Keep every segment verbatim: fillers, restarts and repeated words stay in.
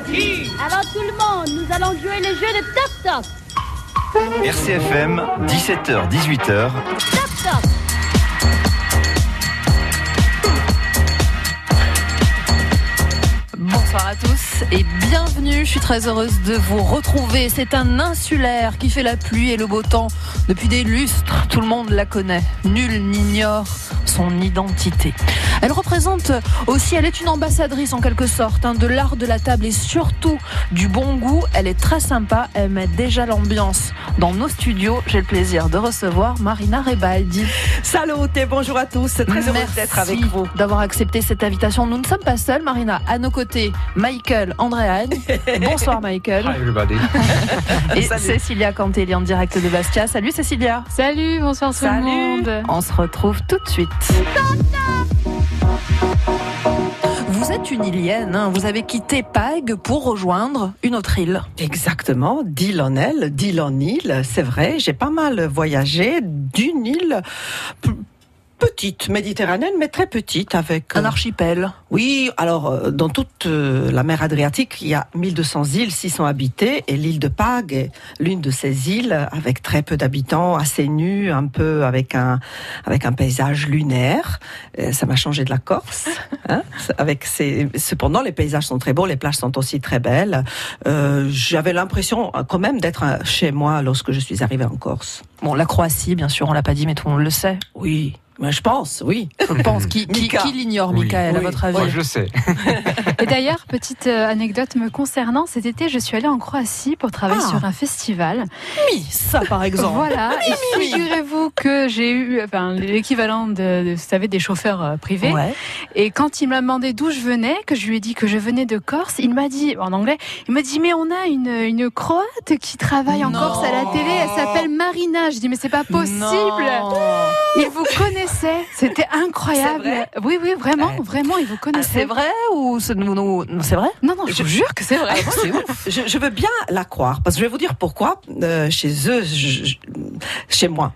parti. Alors tout le monde, nous allons jouer le jeu de Toc Toc. R C F M, dix-sept heures dix-huit heures. Toc Toc. Bonsoir à tous et bienvenue, je suis très heureuse de vous retrouver. C'est un insulaire qui fait la pluie et le beau temps depuis des lustres, tout le monde la connaît, nul n'ignore son identité. Elle représente aussi, elle est une ambassadrice en quelque sorte, hein, de l'art de la table et surtout du bon goût. Elle est très sympa, elle met déjà l'ambiance dans nos studios. J'ai le plaisir de recevoir Marina Rebaldi. Salut et bonjour à tous, très heureuse Merci d'être avec vous. D'avoir accepté cette invitation. Nous ne sommes pas seuls, Marina. À nos côtés, Michael Andréane. Bonsoir Michael. Hi everybody. Et Salut. Cécilia Cantelli en direct de Bastia. Salut Cécilia. Salut, bonsoir tout Salut. le monde. On se retrouve tout de suite. Vous êtes une Ilienne, hein. Vous avez quitté Pag pour rejoindre une autre île. Exactement, d'île en aile, d'île en île, c'est vrai, j'ai pas mal voyagé d'une île p- petite, méditerranéenne, mais très petite, avec... Un euh, archipel. Oui, alors, euh, dans toute euh, la mer Adriatique, il y a mille deux cents îles, six cents habitées, et l'île de Pag est l'une de ces îles, avec très peu d'habitants, assez nue, un peu avec un, avec un paysage lunaire. Euh, ça m'a changé de la Corse. Hein, avec ses... Cependant, les paysages sont très beaux, les plages sont aussi très belles. Euh, j'avais l'impression quand même d'être euh, chez moi lorsque je suis arrivée en Corse. Bon, la Croatie, bien sûr, on l'a pas dit, mais tout le monde le sait. Oui. Mais je pense, oui. Je pense. Qui, qui, Mika. qui l'ignore, Oui. Michael, à Oui. votre avis? Moi, je le sais. Et d'ailleurs, petite euh, anecdote me concernant, cet été, je suis allée en Croatie pour travailler Ah. sur un festival. Oui, ça par exemple. Voilà. Et figurez-vous que j'ai eu enfin, l'équivalent de, de, vous savez, des chauffeurs euh, privés. Ouais. Et quand il m'a demandé d'où je venais, que je lui ai dit que je venais de Corse, il m'a dit, en anglais, il m'a dit, mais on a une, une Croate qui travaille en Non. Corse à la télé, elle s'appelle Marina. Je dis, mais c'est pas possible. Non. Il vous connaissait. C'était incroyable. C'est vrai oui, oui, vraiment, Ouais. vraiment, il vous Ah, connaissait. c'est vrai ou c'est, nous, nous- non, c'est vrai? Non, non, je vous jure que c'est vrai. Ah, c'est ouf. Je, je veux bien la croire, parce que je vais vous dire pourquoi. Euh, chez eux, je- je- chez moi.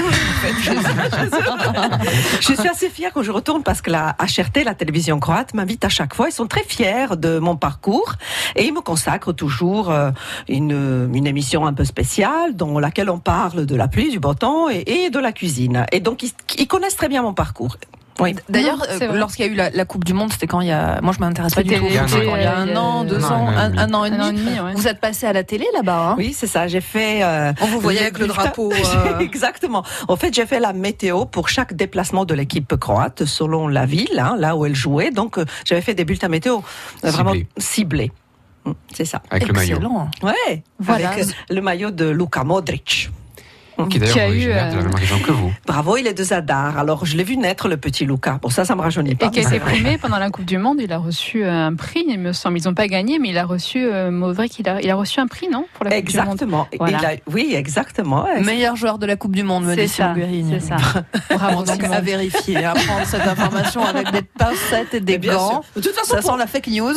Je suis assez fière quand je retourne parce que la H R T, la télévision croate, m'invite à chaque fois. Ils sont très fiers de mon parcours et ils me consacrent toujours euh, une, une émission un peu spéciale dans laquelle on parle de la pluie, du beau temps et, et de la cuisine. Et donc, ils, ils connaissent très bien mon parcours. Oui. D'ailleurs, Non, c'est euh, vrai. lorsqu'il y a eu la, la Coupe du Monde, c'était quand il y a. Moi, je m'intéresse pas du C'était tout. il y a un C'était an. il y a un an, deux Non, ans, un un, an et un an et Un an et demi. demi, ouais. Vous êtes passé à la télé là-bas, hein? Oui, c'est ça. J'ai fait. euh, On vous voyait avec le bulletin. drapeau. euh, Exactement. En fait, j'ai fait la météo pour chaque déplacement de l'équipe croate selon la ville, hein, là où elle jouait. Donc, euh, j'avais fait des bulletins météo euh, vraiment Ciblés. ciblés. Mm, C'est ça. Avec le maillot. Excellent. Ouais. Voilà. Avec euh, le maillot de Luka Modric. Qui est d'ailleurs Qui a eu, originaire de la euh, même région que vous. Bravo, il est de Zadar. Alors, je l'ai vu naître, le petit Luka. Bon, ça, ça me rajeunit pas. Et qui a mais été c'est vrai. primé pendant la Coupe du Monde, il a reçu euh, un prix, il me semble. Ils n'ont pas gagné, mais il a reçu, euh, Modric, il a, il a reçu un prix, non, pour la Coupe du Monde. Exactement. Voilà. Il a- oui, exactement. Ouais. Meilleur joueur de la Coupe du Monde, me C'est dit ça, Simon Guérini. c'est ça. Bon, Bravo, donc Simon. à vérifier, à prendre cette information avec des pincettes et des Mais bien gants. sûr. De toute façon, Ça pour- sent la fake news.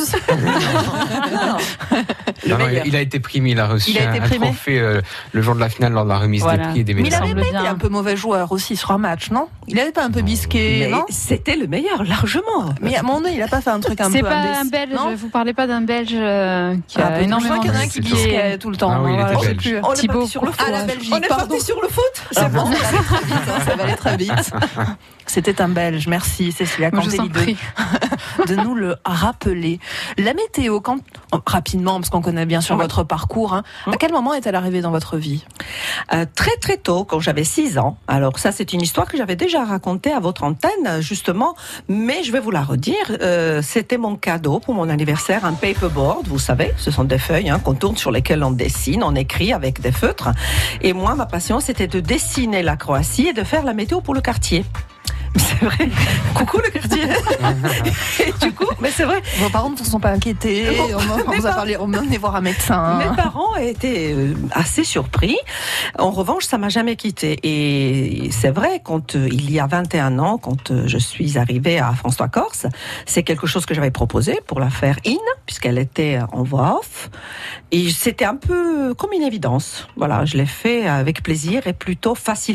Le Non, non, meilleur. il a été primé, il a reçu Il a été un, primé. un trophée euh, le jour de la finale lors de la remise Voilà. des prix et des Mais il médailles. avait semble pas été bien. un peu mauvais joueur aussi sur un match, non? Il avait pas un peu bisqué, Mais non? c'était le meilleur, largement. Mais à mon avis, il a pas fait un truc un C'est peu pas imbécile, un Belge, non? vous parlez pas d'un Belge euh, qui Ah, a peut-être. énormément Je crois qu'il y en a un de- qui qui bisquait est- tout le temps. Ah oui, il Voilà, était je sais belge. plus. On est Thibaut. parti sur le foot. Ah, la Belgique, On est pardon. parti sur le foot. C'est C'est bon, bon. ça va aller très vite, hein, ça va aller très vite. C'était un Belge, merci Cécilia Moi, je vous en Cantelli prie. de, de nous le rappeler. La météo, quand, oh, rapidement, parce qu'on connaît bien sûr Ouais. votre parcours, hein, à quel moment est-elle arrivée dans votre vie? Euh, très très tôt, quand j'avais six ans. Alors ça, c'est une histoire que j'avais déjà racontée à votre antenne, justement, mais je vais vous la redire. Euh, c'était mon cadeau pour mon anniversaire, un paperboard, vous savez, ce sont des feuilles hein, qu'on tourne, sur lesquelles on dessine, on écrit avec des feutres. Et moi, ma passion, c'était de dessiner la Croatie et de faire la météo pour le quartier. C'est vrai. Coucou le quartier. Et du coup, mais c'est vrai. Vos parents ne se sont pas inquiétés, Bon, on, on mes vous a parents- parlé, on m'a emmené voir un médecin. Mes parents étaient euh, assez surpris. En revanche, ça m'a jamais quitté. Et c'est vrai, quand euh, il y a vingt et un ans, quand euh, je suis arrivée à France trois Corse, c'est quelque chose que j'avais proposé pour la faire in, puisqu'elle était en voix off. Et c'était un peu comme une évidence. Voilà, je l'ai fait avec plaisir et plutôt facilement.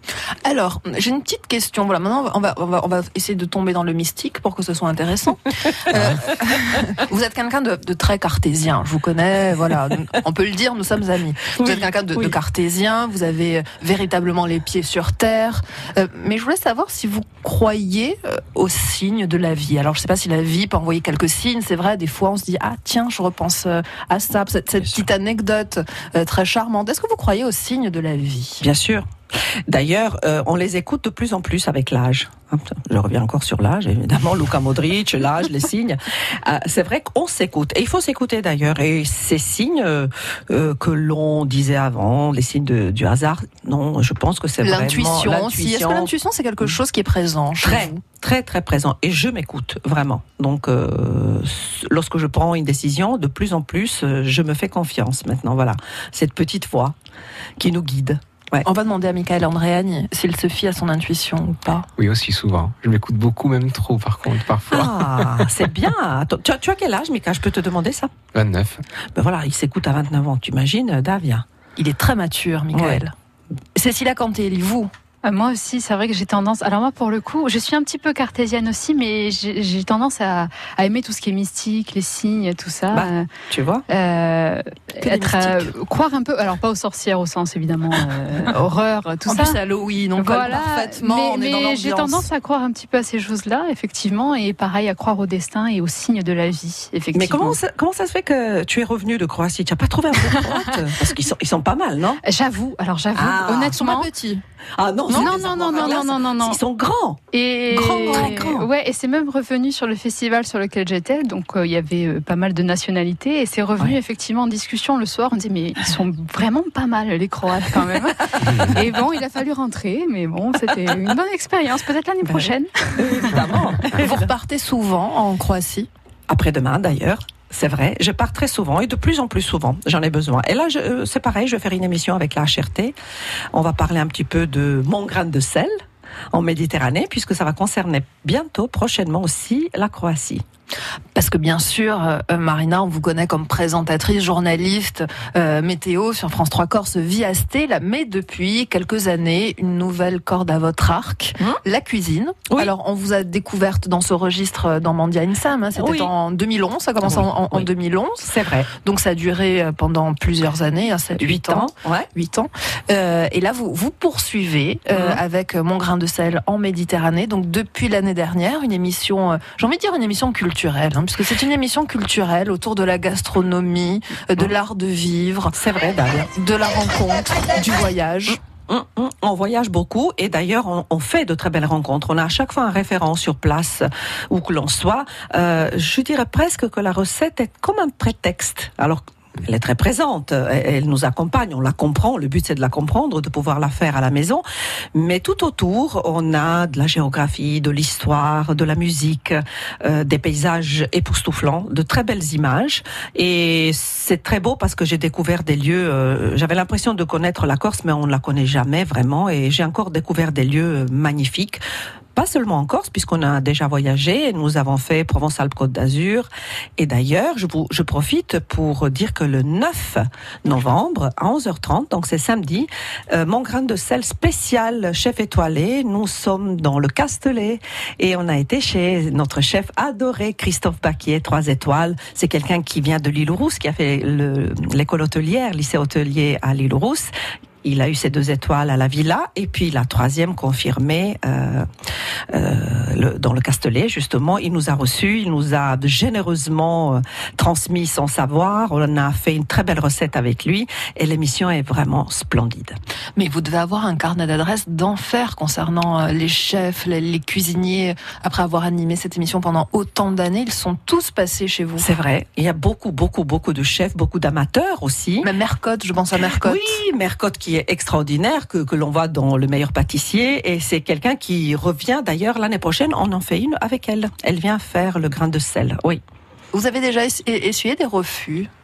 Alors, j'ai une petite question. Voilà, maintenant, on va, on va, on va essayer de tomber dans le mystique pour que ce soit intéressant. Euh, vous êtes quelqu'un de, de très cartésien. Je vous connais, voilà. On peut le dire, nous sommes amis. Vous Oui, êtes quelqu'un de, oui. de cartésien. Vous avez véritablement les pieds sur terre. Euh, mais je voulais savoir si vous croyez euh, aux signes de la vie. Alors, je sais pas si la vie peut envoyer quelques signes. C'est vrai, des fois, on se dit, ah, tiens, je repense euh, à ça, cette, cette petite anecdote euh, très charmante. Est-ce que vous croyez aux signes de la vie? Bien sûr. D'ailleurs, euh, on les écoute de plus en plus avec l'âge. Je reviens encore sur l'âge, évidemment, Luka Modric, l'âge, les signes. Euh, c'est vrai qu'on s'écoute. Et il faut s'écouter d'ailleurs. Et ces signes euh, euh, que l'on disait avant, les signes de, du hasard, non, je pense que c'est vraiment L'intuition aussi. Est-ce que l'intuition, c'est quelque chose qui est présent chez Très, vous? très, très présent. Et je m'écoute, vraiment. Donc, euh, lorsque je prends une décision, de plus en plus, euh, je me fais confiance maintenant. Voilà, cette petite voix qui nous guide. Ouais. On va demander à Michael Andréani s'il se fie à son intuition ou pas. Oui, aussi souvent. Je m'écoute beaucoup, même trop, par contre, parfois. Ah, c'est bien. Attends, tu, as, tu as quel âge, Mika? Je peux te demander ça? vingt-neuf. Ben voilà, il s'écoute à vingt-neuf ans. Tu imagines, Davia? Il est très mature, Michael. Cécilia Cantelli, vous? Euh, Moi aussi, c'est vrai que j'ai tendance. Alors moi, pour le coup, je suis un petit peu cartésienne aussi, mais j'ai j'ai tendance à, à aimer tout ce qui est mystique, les signes, tout ça. Bah, Euh, Tu vois? euh, Que des être, euh, croire un peu. Alors pas aux sorcières au sens évidemment euh, horreur, tout En ça. plus, Halloween, on colle Voilà, parfaitement, mais, on est dans mais l'ambiance. j'ai tendance à croire un petit peu à ces choses-là, effectivement, et pareil à croire au destin et aux signes de la vie, effectivement. Mais comment ça, comment ça se fait que tu es revenu de Croatie? Tu n'as pas trouvé un peu de croate? Parce qu'ils sont, ils sont pas mal, non? J'avoue, alors j'avoue, Ah, Ils sont honnêtement. pas petits. Ah non, Non, c'est non, des non, armoires non, à non, glace. non, non, non. Ils sont grands. Et Grand, très grand. ouais, et c'est même revenu sur le festival sur lequel j'étais, donc euh, il y avait euh, pas mal de nationalités, et c'est revenu Ouais. effectivement en discussion le soir. On disait mais ils sont vraiment pas mal les Croates quand même. Et bon, il a fallu rentrer, mais bon, c'était une bonne expérience. Peut-être l'année Ben prochaine. Évidemment. Vous repartez souvent en Croatie? Après-demain, d'ailleurs. C'est vrai, je pars très souvent et de plus en plus souvent, j'en ai besoin. Et là, je, euh, c'est pareil, je vais faire une émission avec la H R T. On va parler un petit peu de mon grain de sel en Méditerranée, puisque ça va concerner bientôt, prochainement aussi, la Croatie. Parce que bien sûr, euh, Marina, on vous connaît comme présentatrice, journaliste, euh, météo sur France trois Corse via Stella, mais depuis quelques années, une nouvelle corde à votre arc, Hum la cuisine. Oui. Alors, on vous a découverte dans ce registre dans Mandia Insam, hein, c'était Oui. en deux mille onze, ça a commencé Oui, en, en oui. deux mille onze, C'est vrai. donc ça a duré pendant plusieurs années, hein, sept huit ans. Ouais. huit ans. Euh, et là, vous, vous poursuivez euh, Mhm. avec Mon grain de sel en Méditerranée. Donc, depuis l'année dernière, une émission, euh, j'ai envie de dire une émission culturelle, hein, puisque c'est une émission culturelle autour de la gastronomie, euh, de Mhm. l'art de vivre, C'est vrai, Dalia. de la rencontre, du voyage. Hum, hum, On voyage beaucoup et d'ailleurs on, on fait de très belles rencontres. On a à chaque fois un référent sur place où que l'on soit. Euh, je dirais presque que la recette est comme un prétexte. Alors elle est très présente, elle, elle nous accompagne, on la comprend. Le but c'est de la comprendre, de pouvoir la faire à la maison. Mais tout autour, on a de la géographie, de l'histoire, de la musique, euh, des paysages époustouflants, de très belles images. Et c'est très beau parce que j'ai découvert des lieux. Euh, j'avais l'impression de connaître la Corse, mais on ne la connaît jamais vraiment. Et j'ai encore découvert des lieux magnifiques. Pas seulement en Corse, puisqu'on a déjà voyagé, nous avons fait Provence-Alpes-Côte d'Azur. Et d'ailleurs, je, vous, je profite pour dire que le neuf novembre, à onze heures trente, donc c'est samedi, euh, Mon grain de sel spécial chef étoilé, nous sommes dans le Castellet et on a été chez notre chef adoré, Christophe Baquier, trois étoiles. C'est quelqu'un qui vient de l'Île-aux-Rousses, qui a fait le, l'école hôtelière, lycée hôtelier à l'Île-aux-Rousses. Il a eu ses deux étoiles à la Villa et puis la troisième confirmée euh, euh, le, dans le Castellet, justement. Il nous a reçus, il nous a généreusement euh, transmis son savoir. On a fait une très belle recette avec lui et l'émission est vraiment splendide. Mais vous devez avoir un carnet d'adresses d'enfer concernant euh, les chefs, les, les cuisiniers. Après avoir animé cette émission pendant autant d'années, ils sont tous passés chez vous. C'est vrai, il y a beaucoup, beaucoup, beaucoup de chefs, beaucoup d'amateurs aussi. Même Mercotte, je pense à Mercotte. Oui, Mercotte qui est extraordinaire, que, que l'on voit dans Le meilleur pâtissier, et c'est quelqu'un qui revient d'ailleurs l'année prochaine, on en fait une avec elle. Elle vient faire le grain de sel, oui. Vous avez déjà essuyé des refus?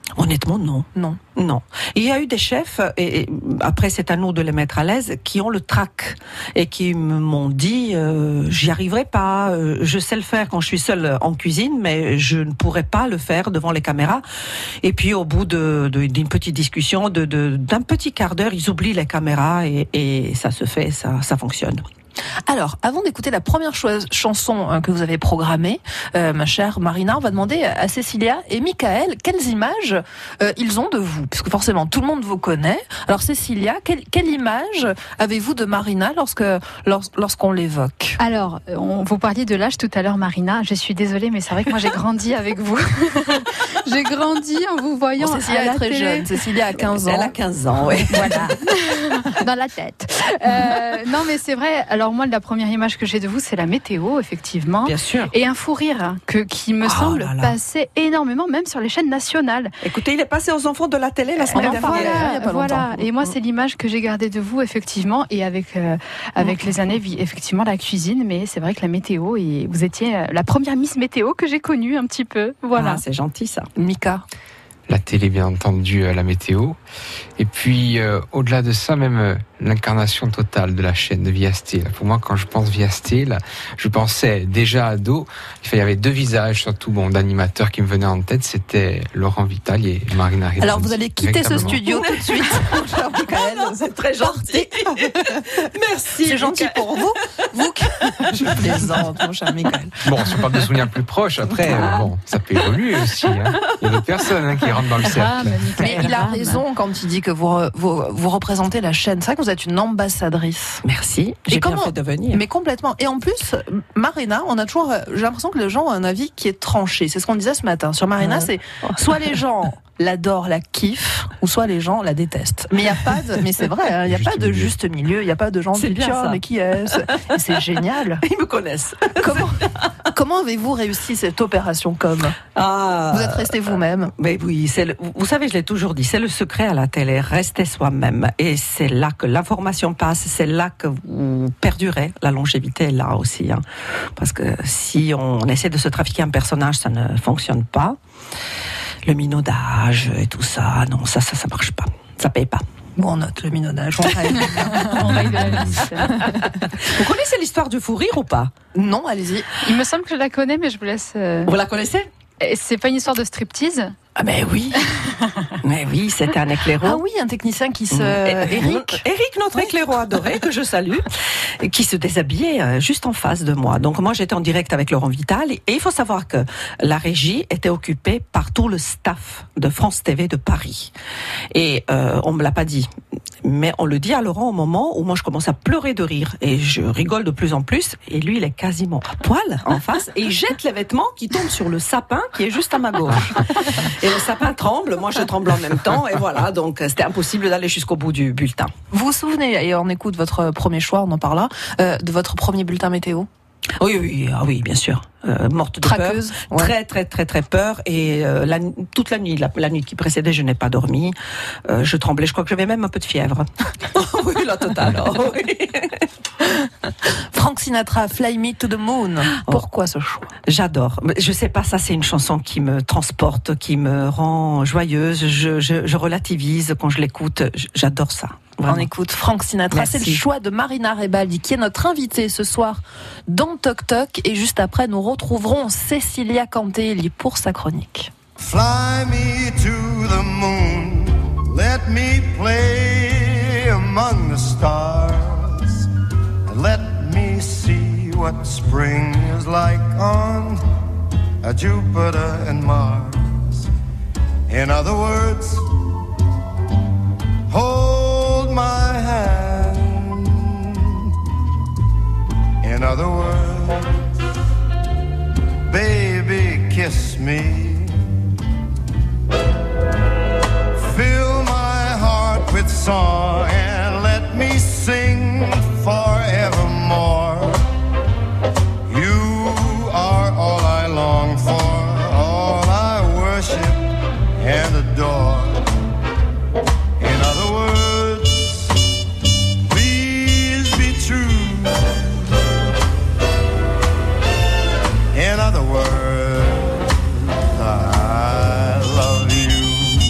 Honnêtement, non. Non. Non. Il y a eu des chefs, et, et après c'est à nous de les mettre à l'aise, qui ont le trac et qui m'ont dit euh, j'y arriverai pas, euh, je sais le faire quand je suis seule en cuisine, mais je ne pourrai pas le faire devant les caméras. Et puis au bout de, de, d'une petite discussion, de, de, d'un petit quart d'heure, ils oublient les caméras et, et ça se fait, ça, ça fonctionne. Alors, avant d'écouter la première cho- chanson hein, que vous avez programmée, euh, ma chère Marina, on va demander à Cécilia et Michael quelles images euh, ils ont de vous, puisque forcément tout le monde vous connaît. Alors Cécilia, quelle, quelle image avez-vous de Marina lorsque lors, lorsqu'on l'évoque? Alors, on, vous parliez de l'âge tout à l'heure, Marina. Je suis désolée, mais c'est vrai que moi j'ai grandi avec vous. J'ai grandi en vous voyant Bon, Cécilia à la est très télé. jeune. Cécilia a quinze ans. Elle a quinze ans, oui. Voilà, dans la tête. Euh, non, mais c'est vrai. Alors moi, la première image que j'ai de vous, c'est la météo, effectivement. Bien sûr. Et un fou rire que, qui me Oh semble là là. passer énormément, même sur les chaînes nationales. Écoutez, il est passé aux enfants de la télé la semaine en dernière. parlait, Voilà, il y a pas voilà. longtemps. Et moi, c'est l'image que j'ai gardée de vous, effectivement, et avec euh, avec les années, vi- effectivement, la cuisine. Mais c'est vrai que la météo, et vous étiez euh, la première Miss Météo que j'ai connue un petit peu. Voilà. Ah, c'est gentil ça. Mika. La télé, bien entendu, euh, la météo. Et puis, euh, au-delà de ça, même euh, l'incarnation totale de la chaîne de Via Steel. Pour moi, quand je pense Via Steel, je pensais déjà ado, il y avait deux visages, surtout bon, d'animateurs qui me venaient en tête, c'était Laurent Vital et Marina Rizzo. Alors vous allez quitter ce Véritablement. studio tout de suite. Mon cher Michael. C'est très gentil. Merci. C'est gentil pour vous. Vous qui... Je plaisante, mon cher Michael. Bon, si on parle de souvenirs plus proches, après, euh, bon, ça peut évoluer aussi. Hein. Il y a d'autres personnes hein, qui rentrent dans le cercle. Ah, mais Mais Michael il a Ram. raison quand il dit que vous, re- vous, vous représentez la chaîne. C'est vrai que vous êtes une ambassadrice. Merci. J'ai Et bien comment- fait de venir. Mais complètement. Et en plus, Marina, on a toujours, j'ai l'impression que les gens ont un avis qui est tranché. C'est ce qu'on disait ce matin. Sur Marina, Ouais. c'est soit les gens l'adorent, la kiffent, ou soit les gens la détestent. Mais il n'y a pas de, mais c'est vrai, hein, il n'y a Juste pas de milieu. juste milieu. Il n'y a pas de gens qui C'est disent, bien tiens, ça. mais qui est-ce? Et c'est génial. Ils me connaissent. Comment, comment avez-vous réussi cette opération com? Ah. Vous êtes resté vous-même. Mais oui, c'est le- vous savez, je l'ai toujours dit, c'est le secret à la télé, restez soi-même. Et c'est là que l'information passe, c'est là que vous perdurez. La longévité est là aussi. Hein. Parce que si on essaie de se trafiquer un personnage, ça ne fonctionne pas. Le minaudage et tout ça, non, ça, ça, ça marche pas. Ça paye pas. Bon, on note le minaudage. On règle. On règle la liste. Vous connaissez l'histoire du fou rire ou pas? Non, allez-y. Il me semble que je la connais, mais je vous laisse. euh, Vous la connaissez? et C'est pas une histoire de striptease? Ah mais oui. Mais oui, c'était un éclaireur. Ah oui, un technicien qui se... Et- Eric. Eric, notre éclaireur adoré, que je salue, et qui se déshabillait euh, juste en face de moi. Donc moi, j'étais en direct avec Laurent Vital. Et il faut savoir que la régie était occupée par tout le staff de France T V de Paris. Et euh, on me l'a pas dit. Mais on le dit à Laurent au moment où moi, je commence à pleurer de rire. Et je rigole de plus en plus. Et lui, il est quasiment à poil en face. Et il jette les vêtements qui tombent sur le sapin qui est juste à ma gauche. Et le sapin tremble, moi je tremble en même temps. Et voilà, donc c'était impossible d'aller jusqu'au bout du bulletin. Vous vous souvenez, et on écoute votre premier choix, on en parle là, euh, de votre premier bulletin météo? Oui, oui, ah oui, bien sûr. Euh, morte de Traqueuse, peur. ouais. Très, très, très, très peur. Et euh, la, toute la nuit, la, la nuit qui précédait, je n'ai pas dormi. Euh, je tremblais. Je crois que j'avais même un peu de fièvre. Oui, la totale. Oh, oui. Frank Sinatra, Fly Me to the Moon. Pourquoi ce choix? J'adore. Je sais pas, ça c'est une chanson qui me transporte, qui me rend joyeuse. Je, je, je relativise quand je l'écoute. J'adore ça. Vraiment. On écoute Frank Sinatra. Merci. C'est le choix de Marina Rebaldi, qui est notre invitée ce soir dans Toc Toc. Et juste après, nous retrouverons Cécilia Cantelli pour sa chronique. Fly me to the moon, let me play among the stars, and let me see what spring is like on a Jupiter and Mars. In other words, hold my hand. In other words, baby, kiss me. Fill my heart with song and let me sing forevermore. You are all I long for, all I worship and adore. In other words, please be true. In other words, I love you.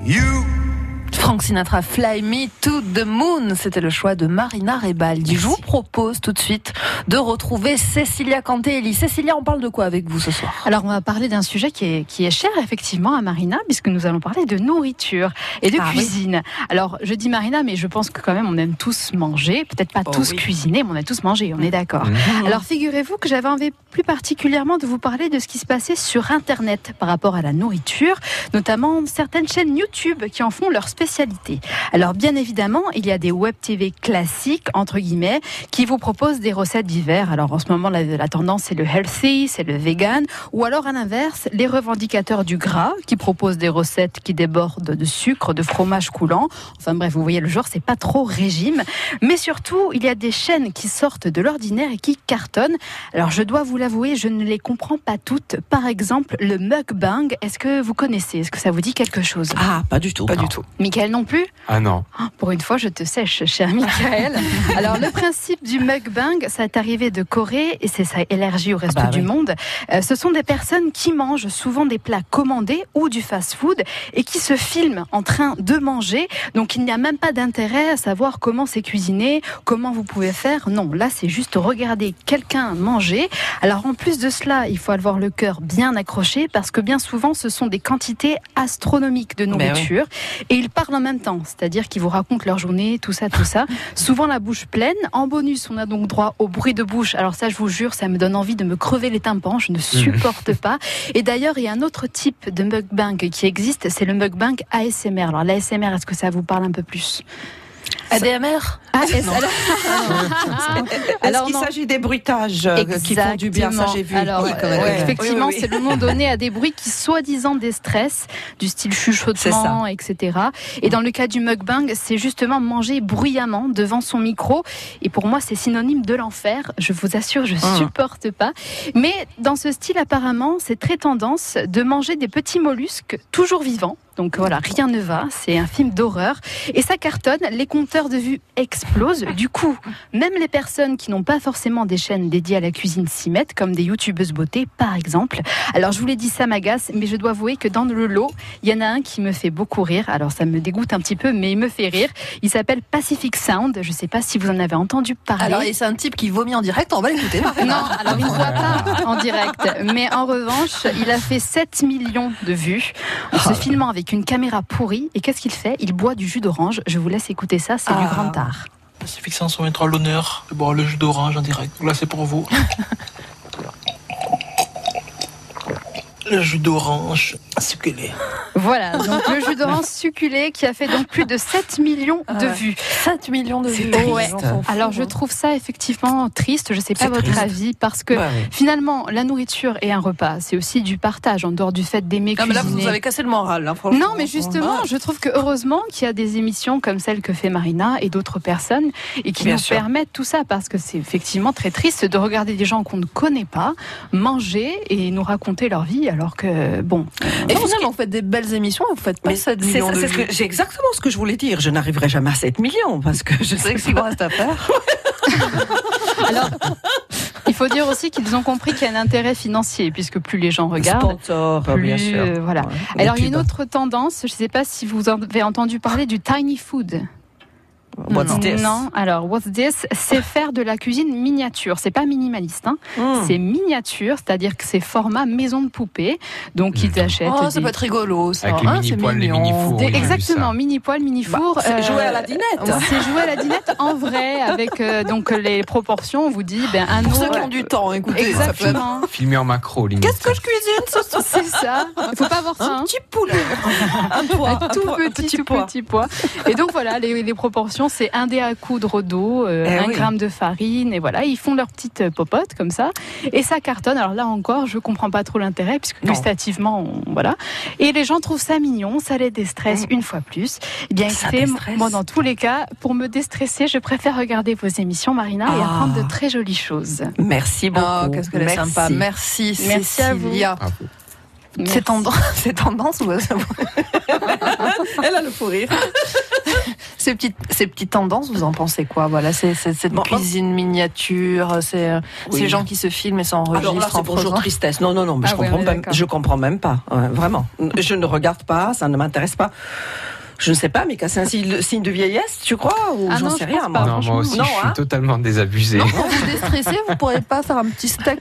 You. Frank Sinatra, Fly Me to the Moon, c'était le choix de Marina Rebaldi. Je vous propose tout de suite de retrouver Cécilia Cantelli. Cécilia, on parle de quoi avec vous ce soir ? Alors, on va parler d'un sujet qui est, qui est cher effectivement à Marina, puisque nous allons parler de nourriture et de ah, cuisine. Oui. Alors, je dis Marina, mais je pense que quand même on aime tous manger, peut-être pas oh, tous oui. cuisiner, mais on aime tous manger, on est d'accord. Mmh. Alors, figurez-vous que j'avais envie plus particulièrement de vous parler de ce qui se passait sur Internet par rapport à la nourriture, notamment certaines chaînes YouTube qui en font leur spécialité. Alors bien évidemment, il y a des web T V classiques, entre guillemets, qui vous proposent des recettes divers. Alors en ce moment, la, la tendance, c'est le healthy, c'est le vegan, ou alors à l'inverse, les revendicateurs du gras, qui proposent des recettes qui débordent de sucre, de fromage coulant. Enfin bref, vous voyez le genre, c'est pas trop régime. Mais surtout, il y a des chaînes qui sortent de l'ordinaire et qui cartonnent. Alors je dois vous l'avouer, je ne les comprends pas toutes. Par exemple, le mukbang, est-ce que vous connaissez ? Est-ce que ça vous dit quelque chose ? Ah, pas du tout. Pas non. du tout. Michael non plus ? Ah non. Pour une fois, je te sèche, cher Michael. Alors, le principe du mukbang, ça est arrivé de Corée et c'est ça élargi au reste ah bah du oui. monde. Euh, ce sont des personnes qui mangent souvent des plats commandés ou du fast-food et qui se filment en train de manger. Donc, il n'y a même pas d'intérêt à savoir comment c'est cuisiné, comment vous pouvez faire. Non, là, c'est juste regarder quelqu'un manger. Alors, en plus de cela, il faut avoir le cœur bien accroché parce que bien souvent, ce sont des quantités astronomiques de nourriture oui. et ils parlent en même temps, c'est-à-dire qu'ils vous racontent leur journée, tout ça, tout ça. Souvent la bouche pleine. En bonus, on a donc droit au bruit de bouche. Alors ça, je vous jure, ça me donne envie de me crever les tympans. Je ne supporte pas. Et d'ailleurs, il y a un autre type de mukbang qui existe, c'est le mukbang A S M R. Alors l'A S M R, est-ce que ça vous parle un peu plus ? A D M R ah, est-ce, alors, alors, est-ce qu'il s'agit des bruitages Exactement. Qui font du bien ? Ça, j'ai vu. Alors, oui, ouais. Effectivement, oui, oui, oui. c'est le nom donné à des bruits qui soi-disant déstressent, du style chuchotement, et cetera. Et dans le cas du mukbang, c'est justement manger bruyamment devant son micro. Et pour moi, c'est synonyme de l'enfer. Je vous assure, je ne mmh. supporte pas. Mais dans ce style, apparemment, c'est très tendance de manger des petits mollusques toujours vivants. Donc voilà, rien ne va, c'est un film d'horreur. Et ça cartonne, les compteurs de vues explosent. Du coup, même les personnes qui n'ont pas forcément des chaînes dédiées à la cuisine s'y mettent, comme des youtubeuses beauté, par exemple. Alors je vous l'ai dit, ça m'agace, mais je dois avouer que dans le lot, il y en a un qui me fait beaucoup rire. Alors ça me dégoûte un petit peu, mais il me fait rire. Il s'appelle Pacific Sound, je ne sais pas si vous en avez entendu parler. Alors c'est un type qui vomit en direct, on va l'écouter. Non, alors il ne voit pas en direct. Mais en revanche, il a fait sept millions de vues en se filmant avec une caméra pourrie. Et qu'est-ce qu'il fait ? Il boit du jus d'orange. Je vous laisse écouter ça, c'est ah. du grand art. Pacific Sound se mettra à l'honneur de boire le jus d'orange en direct. Là, c'est pour vous. Le jus d'orange succulé. Voilà, donc le jus d'orange succulé qui a fait donc plus de sept millions de vues. sept millions de vues. Ouais. Alors je trouve ça effectivement triste, je ne sais pas c'est votre triste. avis, parce que bah, oui. finalement la nourriture et un repas, c'est aussi du partage en dehors du fait d'aimer non, cuisiner. Mais là vous avez cassé le moral. Hein, franchement. Non mais justement, je trouve que heureusement qu'il y a des émissions comme celle que fait Marina et d'autres personnes et qui Bien nous sûr. permettent tout ça, parce que c'est effectivement très triste de regarder des gens qu'on ne connaît pas manger et nous raconter leur vie. Alors que, bon... Et non, finalement, vous faites des belles émissions, vous faites pas mais sept millions ça, de c'est vues. Ce que, j'ai exactement ce que je voulais dire. Je n'arriverai jamais à sept millions, parce que je sais que s'il vous reste à faire. Alors, il faut dire aussi qu'ils ont compris qu'il y a un intérêt financier, puisque plus les gens regardent, sponsor, plus... bien sûr. Euh, voilà. Ouais, Alors, il y a une autre tendance, je ne sais pas si vous avez entendu parler du tiny food. What's non, this? Non, alors what's this? C'est faire de la cuisine miniature. C'est pas minimaliste, hein. Mm. C'est miniature, c'est-à-dire que c'est format maison de poupée. Donc ils t'achètent. Oh, des... ça peut être rigolo, ça. Avec les hein, mini poêles, les mini fours. Des... Exactement, mini poêles, mini fours. Bah, c'est euh... jouer à la dinette. C'est jouer à la dinette en vrai, avec euh, donc les proportions. On vous dit, ben un Pour eau. ceux qui ont du temps, écoutez. Exactement. Être... Filmé en macro, limite. Qu'est-ce que je cuisine ce soir? C'est ça. Il faut pas avoir faim. Un petit poulet, un pois, un tout un petit, petit, tout pois. petit pois. Et donc voilà, les, les proportions, c'est un dé à coudre d'eau, euh, eh un oui. gramme de farine, et voilà, ils font leur petite popote comme ça, et ça cartonne. Alors là encore, je comprends pas trop l'intérêt, puisque non. gustativement, on, voilà. Et les gens trouvent ça mignon, ça les déstresse mmh. une fois plus. Eh bien, écoutez, moi, dans tous les cas, pour me déstresser, je préfère regarder vos émissions, Marina, ah. et apprendre de très jolies choses. Merci beaucoup. Oh, qu'est-ce qu'elle est sympa. Merci, Merci Cécilia. C'est tendance, c'est tendance ou elle a le fou rire. Ces petites, ces petites tendances, vous en pensez quoi? Voilà, c'est, c'est cette bon, cuisine miniature, c'est oui. ces gens qui se filment et s'enregistrent. Alors là, c'est bonjour tristesse. Non, non, non, mais ah, je comprends oui, même, je comprends même pas. Ouais, vraiment, je ne regarde pas, ça ne m'intéresse pas. Je ne sais pas, mais c'est un signe, signe de vieillesse, tu crois? Ou ah j'en non, sais rien, moi. Non, moi aussi, non, je suis hein totalement désabusé. Non, quand vous déstressez, vous ne pourrez pas faire un petit steak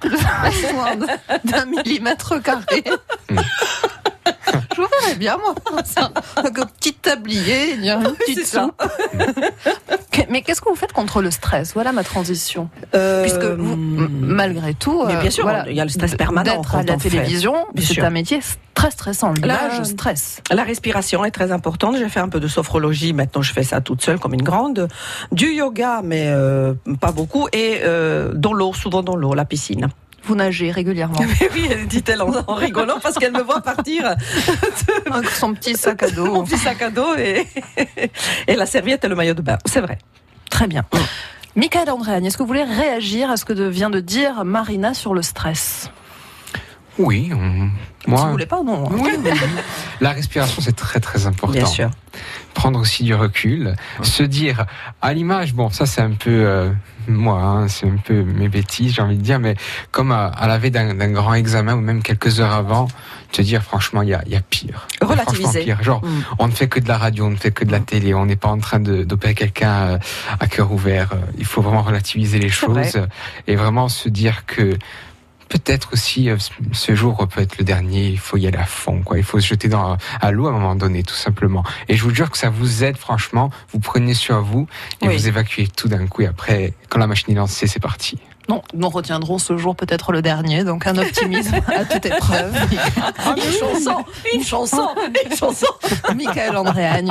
de d'un millimètre carré. Mm. Je vous verrais bien, moi, ça. Avec un petit tablier, il y a une petite oui, soupe. Mais qu'est-ce que vous faites contre le stress? Voilà ma transition. Euh, Puisque vous, m- malgré tout, mais bien sûr, voilà, il y a le stress permanent. D'être à la télévision, c'est sûr. un métier très stressant. L'image, la, stress. La respiration est très importante. J'ai fait un peu de sophrologie. Maintenant, je fais ça toute seule, comme une grande. Du yoga, mais euh, pas beaucoup. Et euh, dans l'eau, souvent dans l'eau, la piscine. Vous nagez régulièrement. Mais oui, dit-elle en, en rigolant parce qu'elle me voit partir de... avec son petit sac à dos. Mon petit sac à dos et, et la serviette et le maillot de bain. C'est vrai. Très bien. Mm. Michael Andréani, est-ce que vous voulez réagir à ce que vient de dire Marina sur le stress? Oui. On... Moi... Si vous voulez pas, non. Oui, mais la respiration, c'est très très important. Bien sûr. Prendre aussi du recul, ouais. Se dire à l'image, bon, ça c'est un peu euh, moi, hein, c'est un peu mes bêtises, j'ai envie de dire, mais comme à, à la veille d'un, d'un grand examen ou même quelques heures avant, te dire franchement, il y a, y a pire. Relativiser. Pire. Genre, mm. on ne fait que de la radio, on ne fait que de la télé, on n'est pas en train de, d'opérer quelqu'un euh, à cœur ouvert. Il faut vraiment relativiser les c'est choses vrai. Et vraiment se dire que peut-être aussi, ce jour peut être le dernier, il faut y aller à fond, quoi. Il faut se jeter dans, à l'eau à un moment donné, tout simplement. Et je vous jure que ça vous aide, franchement. Vous prenez sur vous et oui. vous évacuez tout d'un coup. Et après, quand la machine est lancée, c'est parti. Non, nous retiendrons ce jour peut-être le dernier, donc un optimisme à toute épreuve. Ah, une chanson, une chanson, une chanson. Michael Andréani.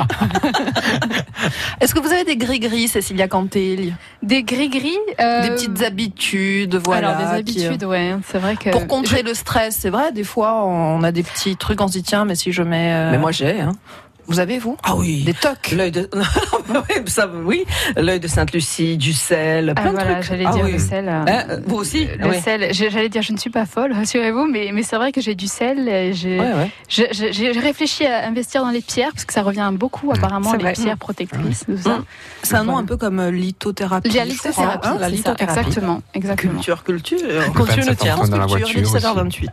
Est-ce que vous avez des gris-gris, Cécilia Cantel? Des gris-gris euh... Des petites habitudes, voilà. Alors, des habitudes, qui... ouais, c'est vrai que... Pour contrer Je... le stress, c'est vrai, des fois, on a des petits trucs, on se dit, tiens, mais si je mets... Euh... Mais moi, j'ai, hein. Vous avez, vous? Ah oui. Des tocs. L'œil de, oui, ça, oui. L'œil de Sainte-Lucie, du sel, plein ah, de voilà, trucs. J'allais ah, dire oui. le sel. Euh, hein, vous aussi? Le oui. sel. J'allais dire, je ne suis pas folle, rassurez-vous, mais, mais c'est vrai que j'ai du sel. Et j'ai, ouais, ouais. J'ai, j'ai, j'ai réfléchi à investir dans les pierres, parce que ça revient beaucoup, apparemment, c'est les vrai. pierres protectrices, tout ça. Mmh. C'est un nom un peu comme lithothérapie. La lithothérapie, hein, la lithothérapie. Exactement, exactement. Culture, culture. Culture, le tien. Dans la voiture, dix-sept heures vingt-huit.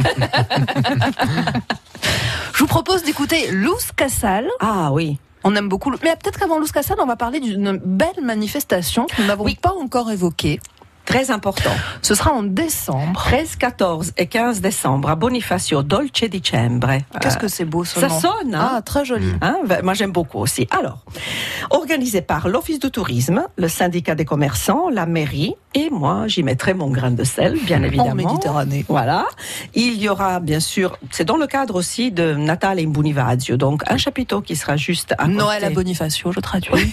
Je vous propose d'écouter Luz Casal. Ah oui. On aime beaucoup. Mais peut-être qu'avant Luz Casal, on va parler d'une belle manifestation que nous n'avons oui. pas encore évoquée. Très important. Ce sera en décembre. treize, quatorze et quinze décembre à Bonifacio, Dolce Dicembre. Qu'est-ce que c'est beau ce ça nom. Ça sonne, hein? Ah, très joli. Hein? Moi, j'aime beaucoup aussi. Alors, organisé par l'Office de tourisme, le syndicat des commerçants, la mairie, et moi, j'y mettrai mon grain de sel, bien évidemment. En Méditerranée. Voilà. Il y aura, bien sûr, c'est dans le cadre aussi de Natale in Bonifacio, donc un chapiteau qui sera juste à côté. Noël à Bonifacio, je traduis.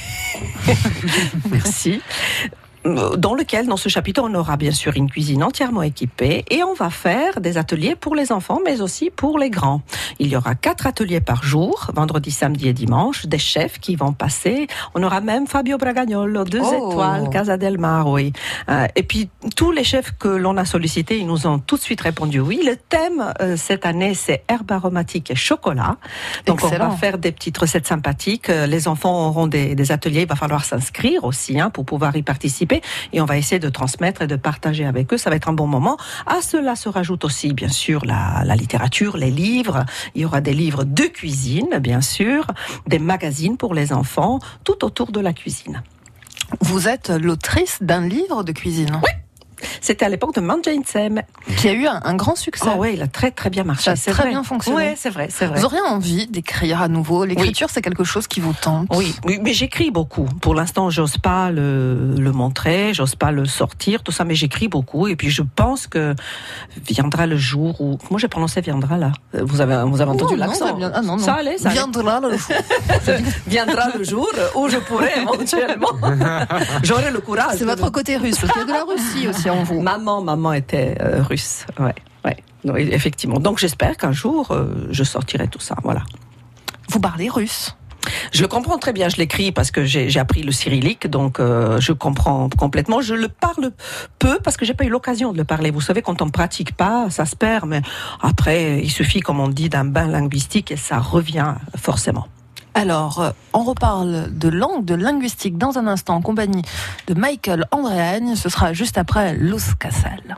Merci. Dans lequel, dans ce chapitre, on aura bien sûr une cuisine entièrement équipée et on va faire des ateliers pour les enfants, mais aussi pour les grands. Il y aura quatre ateliers par jour, vendredi, samedi et dimanche, des chefs qui vont passer. On aura même Fabio Bragagnolo, deux oh. étoiles, Casa del Mar, oui. Euh, et puis, tous les chefs que l'on a sollicités, ils nous ont tout de suite répondu oui. Le thème, euh, cette année, c'est herbes aromatiques et chocolat. Donc, Excellent. On va faire des petites recettes sympathiques. Les enfants auront des, des ateliers. Il va falloir s'inscrire aussi, hein, pour pouvoir y participer. Et on va essayer de transmettre et de partager avec eux. Ça va être un bon moment. À cela se rajoute aussi, bien sûr, la, la littérature, les livres. Il y aura des livres de cuisine, bien sûr, des magazines pour les enfants, tout autour de la cuisine. Vous êtes l'autrice d'un livre de cuisine. Oui. C'était à l'époque de Mangia Insieme. Qui a eu un, un grand succès. Oh oui, il a très très bien marché. Ça a c'est très vrai. bien fonctionné. Oui, c'est vrai, c'est vrai. Vous auriez envie d'écrire à nouveau? L'écriture, oui. c'est quelque chose qui vous tente? Oui, oui, mais j'écris beaucoup. Pour l'instant, j'ose pas le, le montrer, j'ose pas le sortir, tout ça, mais j'écris beaucoup. Et puis je pense que viendra le jour où... Comment j'ai prononcé viendra là? Vous avez, vous avez entendu non, l'accent? Non, bien... ah, non, non. Ça allait, ça allait. Viendra le jour. Viendra le jour où je pourrai éventuellement... J'aurai le courage. C'est votre côté russe, parce qu'il y a de la Russie aussi en vous. Maman, maman était euh, russe, ouais, ouais, oui, effectivement. Donc j'espère qu'un jour euh, je sortirai tout ça, voilà. Vous parlez russe? Je le comprends très bien, je l'écris parce que j'ai, j'ai appris le cyrillique, donc euh, je comprends complètement. Je le parle peu parce que j'ai pas eu l'occasion de le parler. Vous savez, quand on pratique pas, ça se perd, mais après, il suffit, comme on dit, d'un bain linguistique et ça revient forcément. Alors, euh, on reparle de langue, de linguistique dans un instant en compagnie de Michael Andréagne. Ce sera juste après Luz Casal.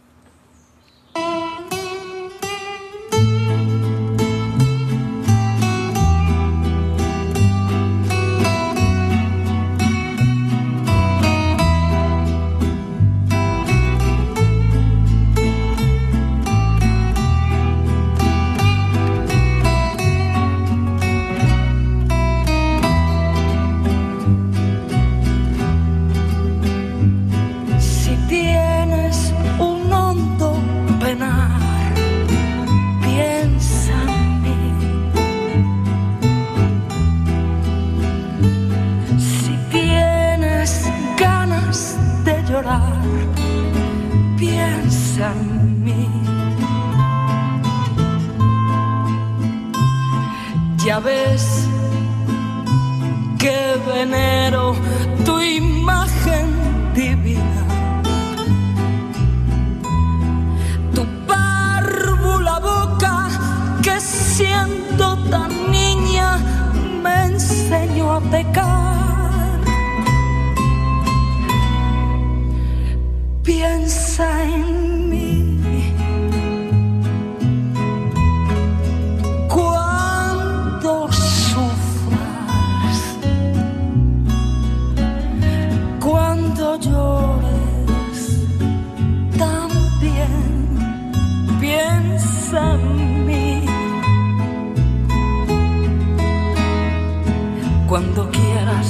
Piensa en mí. Ya ves que venero tu imagen divina, tu párvula boca que siendo tan niña me enseñó a pecar. Piensa en mí cuando sufras, cuando llores también. Piensa en mí cuando quieras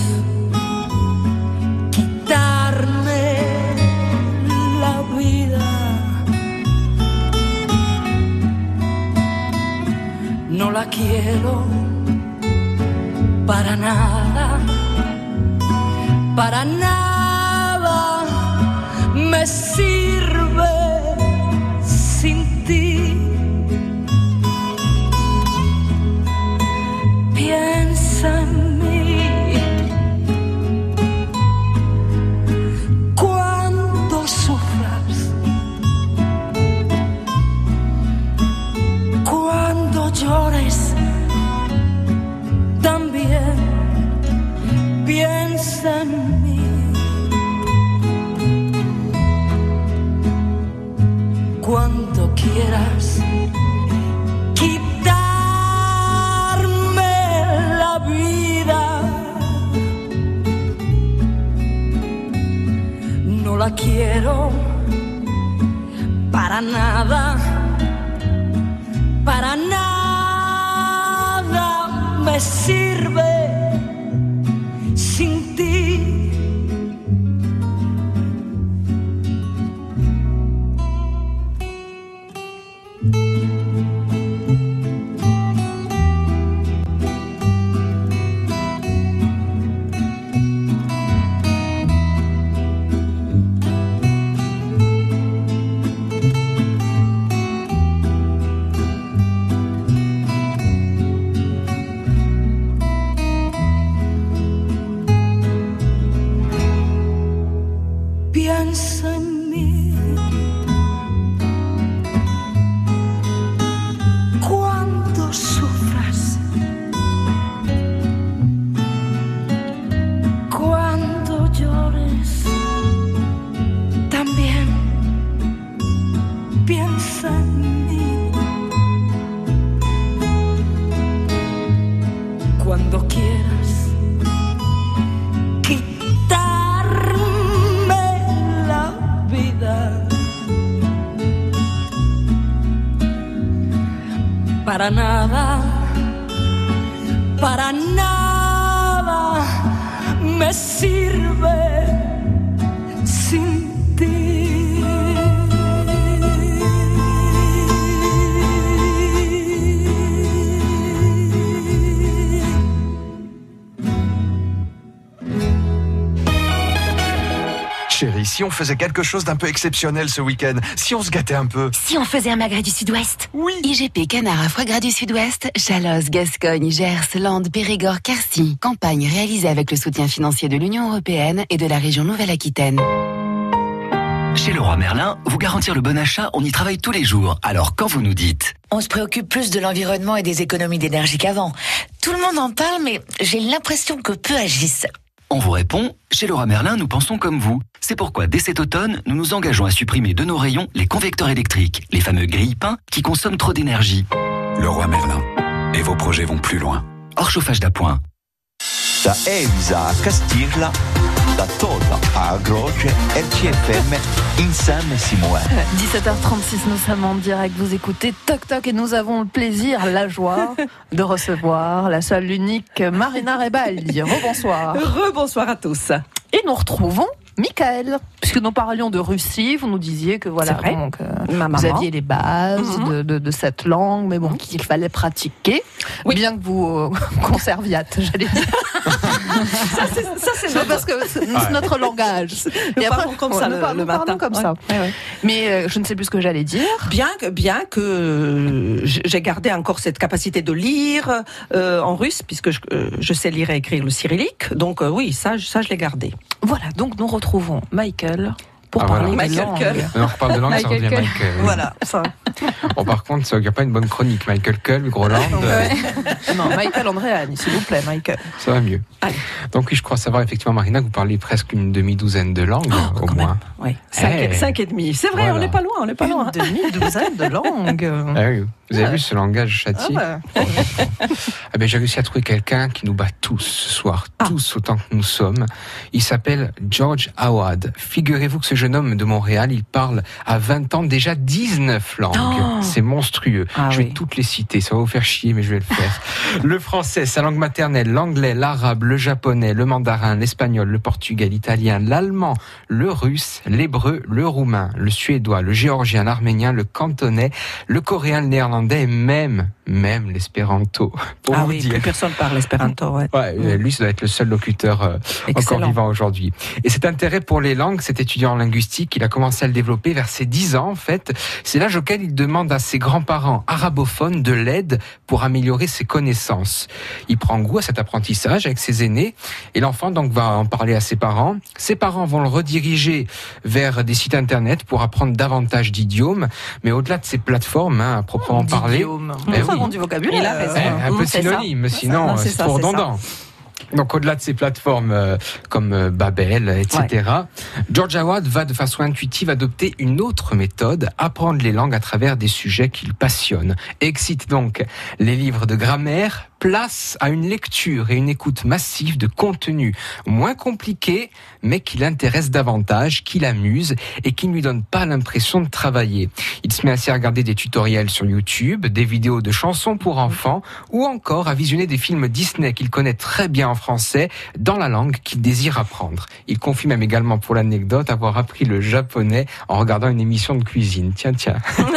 no la quiero para nada, para nada me sirve sin ti. Piensa en mí cuando sufras, cuando llores también. Piensa en mí cuando quieras quitarme la vida. No la quiero para nada, para nada me sirve sin ti. Piensa en mí cuando sufras, cuando llores también. Piensa en mí cuando quieras para nada, para nada me sirve sin ti. Chérie, si on faisait quelque chose d'un peu exceptionnel ce week-end, si on se gâtait un peu. Si on faisait un magret du Sud-Ouest. Oui. I G P Canard à foie gras du Sud-Ouest, Chalosse, Gascogne, Gers, Landes, Périgord, Quercy. Campagne réalisée avec le soutien financier de l'Union européenne et de la région Nouvelle-Aquitaine. Chez Leroy Merlin, vous garantir le bon achat, on y travaille tous les jours. Alors quand vous nous dites... On se préoccupe plus de l'environnement et des économies d'énergie qu'avant. Tout le monde en parle, mais j'ai l'impression que peu agissent. On vous répond, chez Leroy Merlin, nous pensons comme vous. C'est pourquoi, dès cet automne, nous nous engageons à supprimer de nos rayons les convecteurs électriques, les fameux grille-pains qui consomment trop d'énergie. Leroy Merlin. Et vos projets vont plus loin. Hors chauffage d'appoint. Da Elisa a Castiglia, da Toda a Groce, R C F M, insieme si muove. dix-sept heures trente-six, nous sommes en direct, vous écoutez Toc Toc et nous avons le plaisir, la joie de recevoir la seule, l'unique Marina Rebaldi. Rebonsoir. Rebonsoir à tous. Et nous retrouvons Michael, puisque nous parlions de Russie, vous nous disiez que voilà, donc, euh, vous aviez les bases mm-hmm. de, de, de cette langue, mais bon, mm-hmm. qu'il fallait pratiquer, oui. bien que vous euh, conserviate, j'allais dire. ça, c'est, ça, c'est notre... parce que c'est, ouais. c'est notre langage. Nous Et parlons après, comme ça le, parlons, le matin. Comme ouais. ça. Ouais, ouais. Mais euh, je ne sais plus ce que j'allais dire. Bien que, bien que euh, j'ai gardé encore cette capacité de lire euh, en russe, puisque je, euh, je sais lire et écrire le cyrillique, donc euh, oui, ça, ça je l'ai gardé. Voilà, donc nous retrouvons Michael pour ah, parler voilà. de langue. On reparle de langue, ça revient Michael. Voilà, ça. Bon, par contre, il n'y a pas une bonne chronique. Michael Kull, Groland. Ouais. Non, Michael Andréani, s'il vous plaît, Michael. Ça va mieux. Allez. Donc, oui, je crois savoir effectivement, Marina, que vous parlez presque une demi-douzaine de langues, oh, au moins. Oui, cinq, hey. cinq et demi. C'est vrai, voilà. on n'est pas loin, on n'est pas loin. Une demi-douzaine de langues. Ah oui. Vous avez ouais. vu ce langage châtié ah ouais. ah ben, j'ai réussi à trouver quelqu'un qui nous bat tous ce soir, ah. tous autant que nous sommes. Il s'appelle George Awad. Figurez-vous que ce jeune homme de Montréal, il parle à vingt ans déjà dix-neuf langues. Oh. C'est monstrueux. Ah, je vais oui. toutes les citer, ça va vous faire chier, mais je vais le faire. Le français, sa langue maternelle, l'anglais, l'arabe, le japonais, le mandarin, l'espagnol, le portugais, l'italien, l'allemand, le russe, l'hébreu, le roumain, le suédois, le géorgien, l'arménien, le cantonais, le coréen, le néerlandais, et même, même l'espéranto. Pour ah vous oui, dire. plus personne parle l'espéranto, ouais. ouais mmh. Lui, ça doit être le seul locuteur euh, encore vivant aujourd'hui. Et cet intérêt pour les langues, cet étudiant en linguistique, il a commencé à le développer vers ses dix ans, en fait. C'est l'âge auquel il demande à ses grands-parents arabophones de l'aide pour améliorer ses connaissances. Il prend goût à cet apprentissage avec ses aînés, et l'enfant, donc, va en parler à ses parents. Ses parents vont le rediriger vers des sites internet pour apprendre davantage d'idiomes, mais au-delà de ces plateformes, hein, à proprement parler. Mais oui. Du vocabulaire. Il a raison. Eh, un peu synonyme, sinon c'est, c'est trop redondant. Donc au-delà de ces plateformes euh, comme euh, Babel, et cetera, ouais. George Awad va de façon intuitive adopter une autre méthode, apprendre les langues à travers des sujets qu'il passionne. Excite donc les livres de grammaire, place à une lecture et une écoute massive de contenus moins compliqués, mais qui l'intéressent davantage, qui l'amuse et qui ne lui donnent pas l'impression de travailler. Il se met ainsi à regarder des tutoriels sur YouTube, des vidéos de chansons pour enfants, ou encore à visionner des films Disney qu'il connaît très bien en français, dans la langue qu'il désire apprendre. Il confie même également, pour l'anecdote, avoir appris le japonais en regardant une émission de cuisine. Tiens, tiens.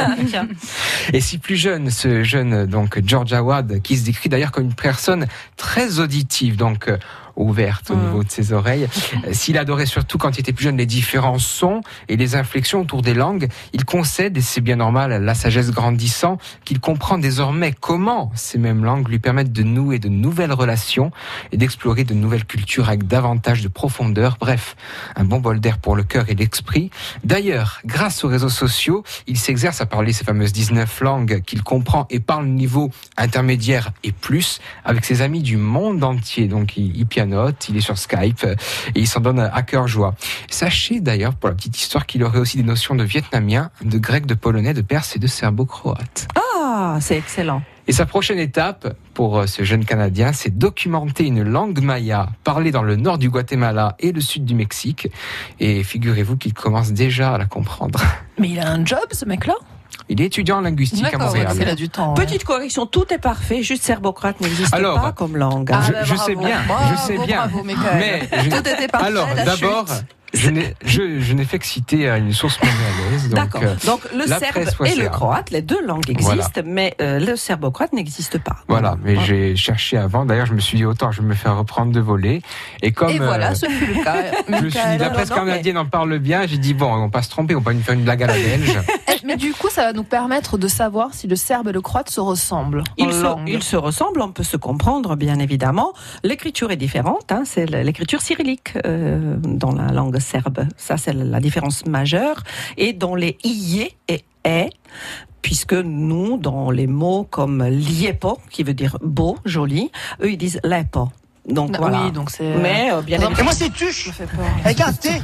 Et si plus jeune, ce jeune donc George Awad, qui se décrit d'ailleurs comme une personne très auditive, donc euh, ouverte au mmh. niveau de ses oreilles. S'il adorait surtout, quand il était plus jeune, les différents sons et les inflexions autour des langues, il concède, et c'est bien normal, la sagesse grandissant, qu'il comprend désormais comment ces mêmes langues lui permettent de nouer de nouvelles relations et d'explorer de nouvelles cultures avec davantage de profondeur. Bref, un bon bol d'air pour le cœur et l'esprit. D'ailleurs, grâce aux réseaux sociaux, il s'exerce à parler ces fameuses dix-neuf langues qu'il comprend et parle au niveau intermédiaire et plus avec ses amis du monde entier. Donc, il, il pianote, il est sur Skype et il s'en donne à cœur joie. Sachez d'ailleurs, pour la petite histoire, qu'il aurait aussi des notions de vietnamien, de grec, de polonais, de perse et de serbo-croate. Ah, c'est excellent. Et sa prochaine étape, pour ce jeune Canadien, c'est documenter une langue maya parlée dans le nord du Guatemala et le sud du Mexique. Et figurez-vous qu'il commence déjà à la comprendre. Mais il a un job, ce mec-là ? Il est étudiant en linguistique D'accord, à Montréal. Il a du temps. Petite ouais. correction, tout est parfait, juste serbo-croate n'existe alors, pas comme langue. Ah, je, bah, je sais bien, bravo, je sais bien. Bravo, mais je... tout était parfait. Alors, d'abord, je n'ai, je, je n'ai fait que citer une source montréalaise. Donc, D'accord. Donc le serbe et le croate, les deux langues existent, voilà. mais euh, le serbo-croate n'existe pas. Voilà, mais voilà. j'ai cherché avant. D'ailleurs, je me suis dit autant je vais me faire reprendre de voler. Et comme et voilà, euh, ce fut le cas. je me suis dit la presse canadienne mais... en parle bien. J'ai dit bon, on va pas se tromper, on va pas nous faire une blague à la belge. Mais du coup, ça va nous permettre de savoir si le serbe et le croate se ressemblent. Ils se, ils se ressemblent, on peut se comprendre bien évidemment. L'écriture est différente, hein, c'est l'écriture cyrillique euh, dans la langue serbe. Ça, c'est la différence majeure. Et dans les ié et est, puisque nous, dans les mots comme liepo, qui veut dire beau, joli, eux ils disent lepo. Donc bah, voilà. Oui, donc c'est. Mais euh, bien évidemment. Et moi c'est tuche. Avec un T.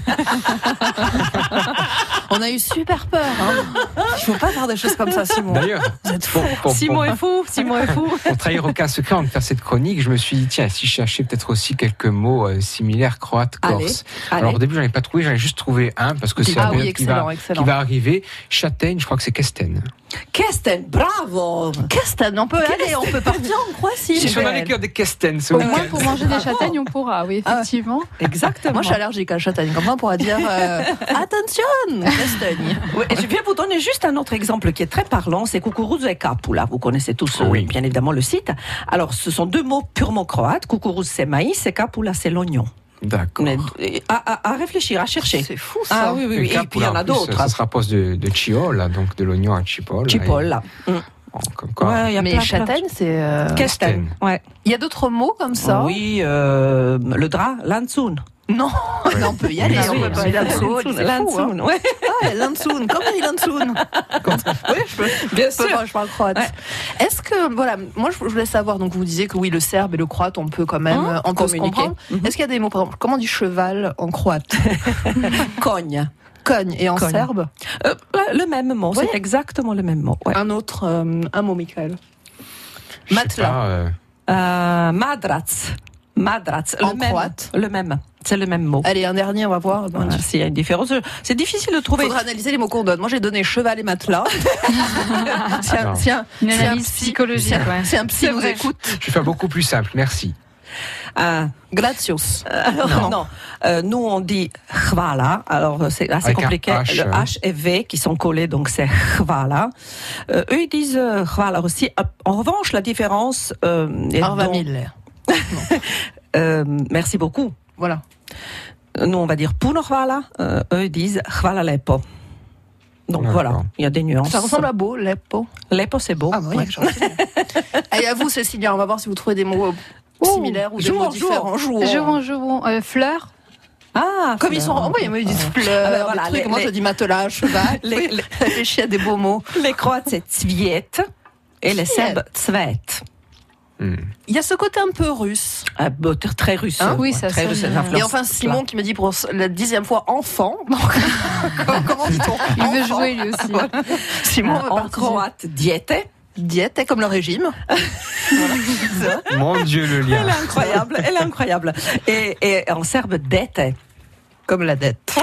On a eu super peur. Hein. Il faut pas faire des choses comme ça, Simon. D'ailleurs, vous êtes fou. Pour, pour, Simon pour, est fou. Simon est fou. Pour trahir aucun secret, en faire cette chronique, je me suis dit tiens, si je cherchais peut-être aussi quelques mots euh, similaires croate corse. Allez, Alors allez. au début, j'en ai pas trouvé, j'en ai juste trouvé un parce que c'est ah un oui, qui, excellent, va, excellent. qui va arriver. Châtaigne, je crois que c'est Kesten. Kesten, bravo. Kesten, on peut aller, on peut partir en Croatie. Si on a les cœurs des Kesten, ce Au week-end. moins, pour manger des châtaignes, on pourra, oui, effectivement. Ah, exactement. Moi, je suis allergique à la châtaigne. Comment on pourra dire euh, attention, Kesten. Oui, et je vais vous donner juste un autre exemple qui est très parlant, c'est kukuruz et kapula. Vous connaissez tous, euh, Oui. bien évidemment, le site. Alors, ce sont deux mots purement croates. Kukuruz, c'est maïs, et kapula, c'est l'oignon. D'accord. Mais, à, à, à réfléchir, à chercher. C'est fou, ça. Ah oui, oui, oui. Et, puis il y en a d'autres. Ça se rapproche de, de Chiola, donc de l'oignon à Chipotle. Chipotle. Et... Mm. Bon, comme quoi. Ouais, y a Mais plein, châtaigne, c'est. Euh... Kesten. Ouais. Il y a d'autres mots comme ça. Oui, euh, le drap, lanzoun. Non, Ouais. non, on peut y aller. Ah on oui, peut pas oui. y aller. Lanzoun, Lanzoun, ouais. Ah, Lanzoun, comment il Lanzoun Oui, je peux. Bien je peux sûr. pas, je parle croate. Ouais. Est-ce que, voilà, moi je voulais savoir, donc vous disiez que oui, le serbe et le croate, on peut quand même Hein, on peut se communiquer. comprendre. Mm-hmm. Est-ce qu'il y a des mots, par exemple, comment on dit cheval en croate Cogne. Cogne. Et en Cogne. serbe Euh, le même mot, Oui. c'est exactement le même mot. Ouais. Un autre, euh, un mot, Michael. Je sais Matelas. pas, euh, Euh, madrac. Madrac. Le En même. croate. Le même. C'est le même mot. Allez, un dernier, on va voir. Voilà, s'il y a une différence. C'est difficile de trouver. Il faudra analyser les mots qu'on donne. Moi, j'ai donné cheval et matelas. si un, Non. si un, Une si un analyse psy- psychologique, si un- ouais. si un psy C'est nous vrai. écoute, je vais faire beaucoup plus simple, merci. Euh, gratios. alors, non. Non. Euh, nous, on dit hvala. Alors, c'est assez Avec un compliqué. H, le hein. H et V qui sont collés, donc c'est hvala. Euh, eux, ils disent euh, hvala aussi. Euh, En revanche, la différence. Euh, est Arva donc- Miller. euh, merci beaucoup. Voilà. Nous, on va dire puno hvala. Euh, eux, ils disent hvala lepo. Donc D'accord. voilà, il y a des nuances. Ça ressemble à beau, lepo. Lepo, c'est beau. Ah, oui, Ouais. Et à vous, Cécilia, on va voir si vous trouvez des mots Oh, similaires ou des jouons, mots différents. Jouons. Jouons, jouons. Euh, fleurs. Ah, Comme ils sont. fleurs. Oui, ils disent fleurs. Ah ben voilà, des trucs. les- Moi, les- je dis matelas, cheval. Les- Oui, les- réfléchis à des beaux mots. Les Croates, c'est Cviet. Et les Cviet. Serbes, Cvet. Hmm. Il y a ce côté un peu russe. Ah, bah, très russe. Hein, oui, Ouais, ça très sonne, russe, euh, les influences. Et enfin, Simon qui me dit pour la dixième fois enfant. Donc, comment dit-on Il veut Enfant. jouer lui aussi. Voilà. Simon veut En participer. croate, diète. Diète, comme le régime. Mon Dieu, le lien. Elle est incroyable, elle est incroyable. Et, et en serbe, dete. Comme la dette.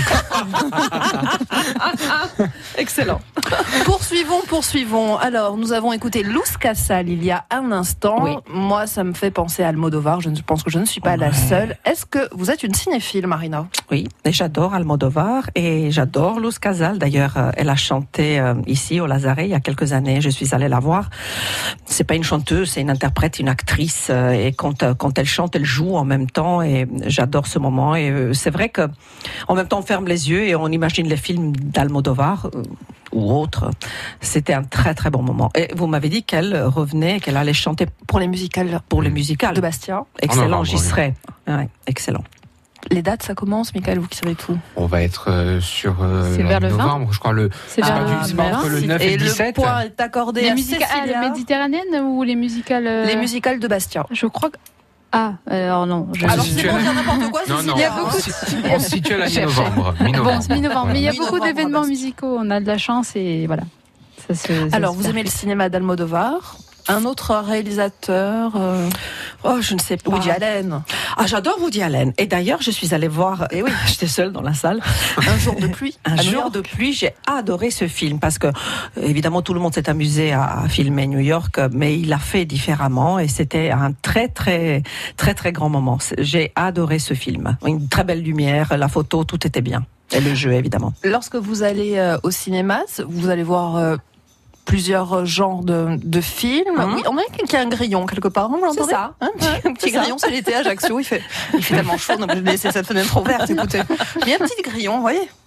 Excellent. Poursuivons, poursuivons. Alors, nous avons écouté Luz Casal il y a un instant. Oui. Moi, ça me fait penser à Almodovar. Je ne- pense que je ne suis pas la seule. Est-ce que vous êtes une cinéphile, Marina? Oui, et j'adore Almodovar et j'adore Luz Casal. D'ailleurs, euh, elle a chanté euh, ici au Lazaret il y a quelques années. Je suis allée la voir. C'est pas une chanteuse, c'est une interprète, une actrice. euh, Et quand euh, quand elle chante, elle joue en même temps. Et j'adore ce moment. Et euh, c'est vrai que en même temps, on ferme les yeux et on imagine les films d'Almodovar euh, ou autres. C'était un très très bon moment. Et vous m'avez dit qu'elle revenait, qu'elle allait chanter Pour les musicales pour le musical. de Bastia. Excellent, novembre, j'y oui. serai. Ouais, excellent. Les dates, ça commence, Michael, vous qui savez tout. On va être euh, sur euh, C'est vers le vingt. novembre, je crois. Le, C'est c'est vers pas le du- c'est pas vingt. entre le neuf et, Et le le dix-sept. point est accordé Les à musicales ah, Cécilia. les méditerranéennes ou les musicales euh, Les musicales de Bastia. Je crois que. Ah, alors non. Je... On se Alors, situe c'est à bon, la- dire n'importe quoi, Non, Cécilia. non, Il y a beaucoup on, de- se- on se situe à la mi-novembre. Bon, mi-novembre. c'est mi-novembre, mais il y a beaucoup Mi-novembre, d'événements Bastia. musicaux. On a de la chance et voilà. Ça se- ça Alors, se vous fait. aimez le cinéma d'Almodovar? Un autre réalisateur euh, Oh, je ne sais pas. Woody Allen. Ah, j'adore Woody Allen. Et d'ailleurs, je suis allée voir. Et oui, j'étais seule dans la salle. Un jour de pluie. Un à New jour York. de pluie, j'ai adoré ce film parce que, évidemment, tout le monde s'est amusé à, à filmer New York, mais il l'a fait différemment et c'était un très, très, très, très grand moment. C'est- J'ai adoré ce film. Une très belle lumière, la photo, tout était bien. Et le jeu, évidemment. Lorsque vous allez euh, au cinéma, vous allez voir euh, plusieurs genres de, de films. Mhm. Oui, on a qui a un grillon quelque part, vous l'entendez? C'est ça. Hein, un petit, un petit c'est ça. grillon, c'est l'été à Ajaccio, il fait, il fait tellement chaud, donc je vais laisser cette fenêtre ouverte, écoutez. Mais il y a un petit grillon, vous voyez?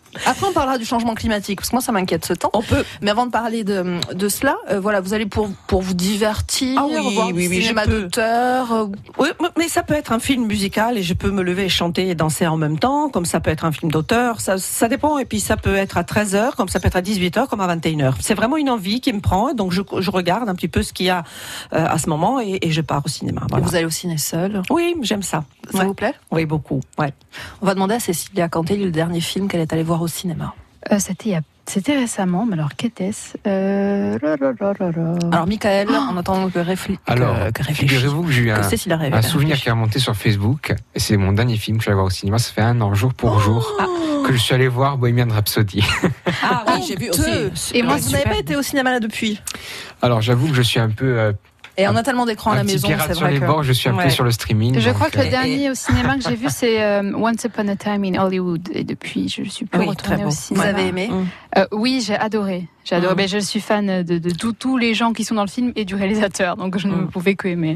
Après, on parlera du changement climatique, parce que moi, ça m'inquiète ce temps. On peut. Mais avant de parler de, de cela, euh, voilà, vous allez pour, pour vous divertir, ah oui, voir oui, du oui, cinéma d'auteur. Euh... Oui, mais ça peut être un film musical et je peux me lever et chanter et danser en même temps, comme ça peut être un film d'auteur. Ça, ça dépend. Et puis ça peut être à treize heures, comme ça peut être à dix-huit heures, comme à vingt et une heures. C'est vraiment une envie qui me prend, donc je, je regarde un petit peu ce qu'il y a euh, à ce moment et, et je pars au cinéma. Voilà. Vous allez au ciné seul? Oui, j'aime ça. Ça ouais. vous plaît? Oui, beaucoup. Ouais. On va demander à Cécilia Canté le dernier film qu'elle est allée voir au cinéma. Euh, c'était, il y a, c'était récemment, mais alors qu'était-ce euh... Alors, Michael, oh on attend que, réfl... alors, que, que réfléchisse. Figurez-vous que j'ai eu un, que un souvenir qui est remonté sur Facebook. Et c'est mon dernier film que je vais voir au cinéma. Ça fait un an, jour pour oh jour, ah. que je suis allé voir Bohemian Rhapsody. Ah oui, j'ai vu aussi. Et moi, vous n'avez pas été au cinéma là depuis? Alors, j'avoue que je suis un peu... Euh, Et on a tellement d'écrans à la maison, c'est sur vrai les que... bords, je suis un ouais. peu sur le streaming. Je donc, crois que euh... le dernier et... au cinéma que j'ai vu, c'est euh, Once Upon a Time in Hollywood. Et depuis, je suis plus oui, retournée au cinéma. Vous avez aimé? mmh. euh, Oui, j'ai adoré. J'ai adoré. Mmh. Mais je suis fan de, de tous les gens qui sont dans le film et du réalisateur, donc je mmh. ne pouvais que aimer.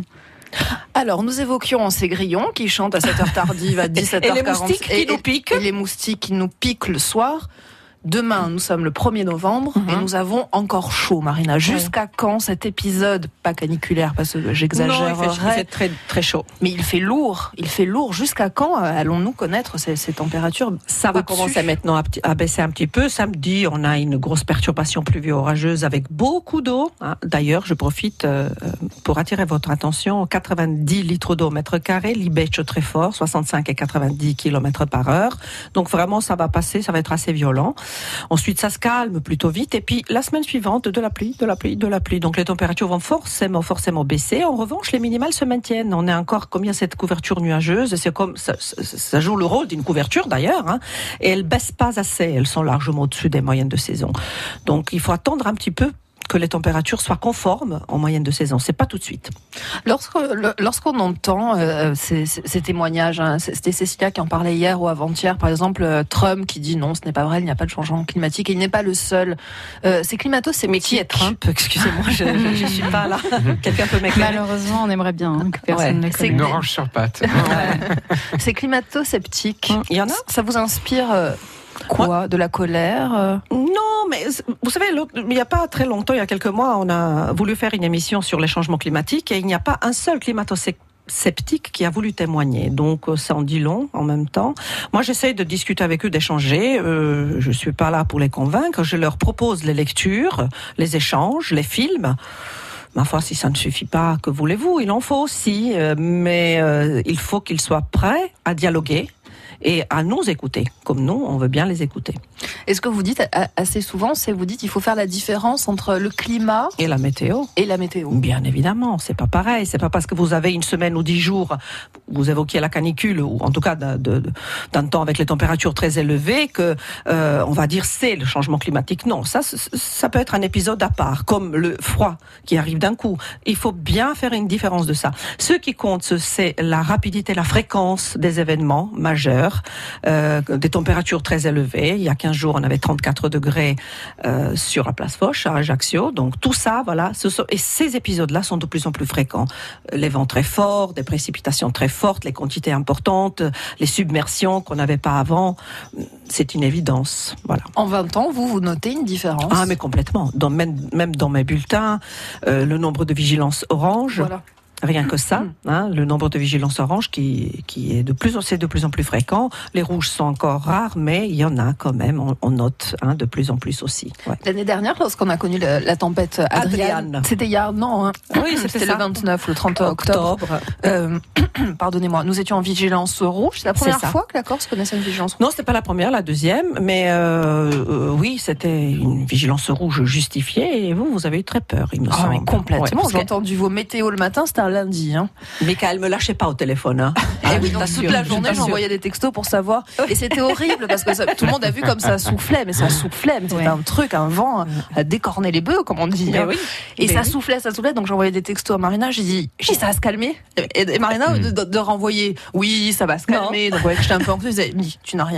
Alors, nous évoquions ces grillons qui chantent à sept heures tardive, à dix-sept heures quarante. Et les moustiques qui et, nous piquent. Et les moustiques qui nous piquent le soir. Demain, nous sommes le premier novembre mm-hmm. et nous avons encore chaud, Marina. Jusqu'à ouais. quand cet épisode, pas caniculaire parce que j'exagère, il fait, il fait très, très chaud. Mais il fait lourd, il fait lourd. Jusqu'à quand allons-nous connaître ces, ces températures? Ça va commencer maintenant à, à baisser un petit peu. Samedi, on a une grosse perturbation pluvio-orageuse avec beaucoup d'eau. D'ailleurs, je profite euh, pour attirer votre attention. quatre-vingt-dix litres d'eau au mètre carré, l'Ibèche très fort, soixante-cinq et quatre-vingt-dix kilomètres par heure. Donc vraiment, ça va passer, ça va être assez violent. Ensuite, ça se calme plutôt vite. Et puis, la semaine suivante, de la pluie, de la pluie, de la pluie. Donc, les températures vont forcément, forcément baisser. En revanche, les minimales se maintiennent. On est encore comme il y a cette couverture nuageuse. C'est comme, ça, ça, ça joue le rôle d'une couverture d'ailleurs, hein. Et elles baissent pas assez. Elles sont largement au-dessus des moyennes de saison. Donc, il faut attendre un petit peu que les températures soient conformes en moyenne de saison. C'est pas tout de suite. Lorsque, lorsqu'on entend euh, ces, ces témoignages, hein, c'était Cécilia qui en parlait hier ou avant-hier, par exemple, euh, Trump qui dit non, ce n'est pas vrai, il n'y a pas de changement climatique, et il n'est pas le seul. Euh, c'est climato-sceptique. Mais qui est Trump? Excusez-moi, je ne suis pas là. Quelqu'un peut m'éclairer? Malheureusement, on aimerait bien hein, que personne ouais. ne connaisse. Une orange sur patte. Ouais. C'est climato-sceptique. Il y en a? Ça vous inspire euh, quoi? Quoi? De la colère euh... Non, mais vous savez, il n'y a pas très longtemps, il y a quelques mois, on a voulu faire une émission sur les changements climatiques et il n'y a pas un seul climato-sceptique qui a voulu témoigner. Donc, ça en dit long en même temps. Moi, j'essaie de discuter avec eux, d'échanger. Euh, je suis pas là pour les convaincre. Je leur propose les lectures, les échanges, les films. Ma foi, si ça ne suffit pas, que voulez-vous? Il en faut aussi, euh, mais euh, il faut qu'ils soient prêts à dialoguer et à nous écouter, comme nous, on veut bien les écouter. Et ce que vous dites assez souvent, c'est vous dites qu'il faut faire la différence entre le climat et la météo. Et la météo. Bien évidemment, c'est pas pareil. C'est pas parce que vous avez une semaine ou dix jours, vous évoquiez la canicule, ou en tout cas d'un, de, d'un temps avec les températures très élevées, que euh, on va dire c'est le changement climatique. Non, ça, ça peut être un épisode à part, comme le froid qui arrive d'un coup. Il faut bien faire une différence de ça. Ce qui compte, c'est la rapidité, la fréquence des événements majeurs. Euh, des températures très élevées. Il y a quinze jours, on avait trente-quatre degrés euh, sur la place Foch, à Ajaccio. Donc tout ça, voilà. Ce sont, et ces épisodes-là sont de plus en plus fréquents. Les vents très forts, des précipitations très fortes, les quantités importantes, les submersions qu'on n'avait pas avant. C'est une évidence. Voilà. En vingt ans, vous, vous notez une différence? Ah, mais complètement. Dans, même, même dans mes bulletins, euh, le nombre de vigilances orange. Voilà. Rien que ça, hein, le nombre de vigilances orange qui, qui est de plus, c'est de plus en plus fréquent. Les rouges sont encore rares, mais il y en a quand même, on, on note hein, de plus en plus aussi. Ouais. L'année dernière, lorsqu'on a connu la, la tempête Adriane, Adriane, c'était il y a non, hein, oui, c'était, c'était le vingt-neuf, le trente octobre. octobre. Euh, pardonnez-moi, nous étions en vigilance rouge. C'est la première c'est fois que la Corse connaissait une vigilance rouge. Non, c'était pas la première, la deuxième, mais euh, euh, oui, c'était une vigilance rouge justifiée. Et vous, vous avez eu très peur, il me oh, semble. Mais complètement. Ouais, j'ai entendu vos météos le matin, c'était un lundi. Hein. Michael, me lâchez pas au téléphone. Hein. Ah, oui, donc, toute la journée, j'envoyais des textos pour savoir. Et c'était horrible parce que ça, tout le monde a vu comme ça soufflait, mais ça soufflait. Mais c'était ouais. un truc, un vent à décorner les bœufs, comme on dit. Mais oui. Et mais ça oui. soufflait, ça soufflait. Donc j'envoyais des textos à Marina. J'ai dit, j'ai ça va se calmer. Et, et Marina mm. de, de renvoyer, oui, ça va se calmer. Non. Donc ouais, j'étais un peu anxieuse. Je disais, tu n'as rien vu.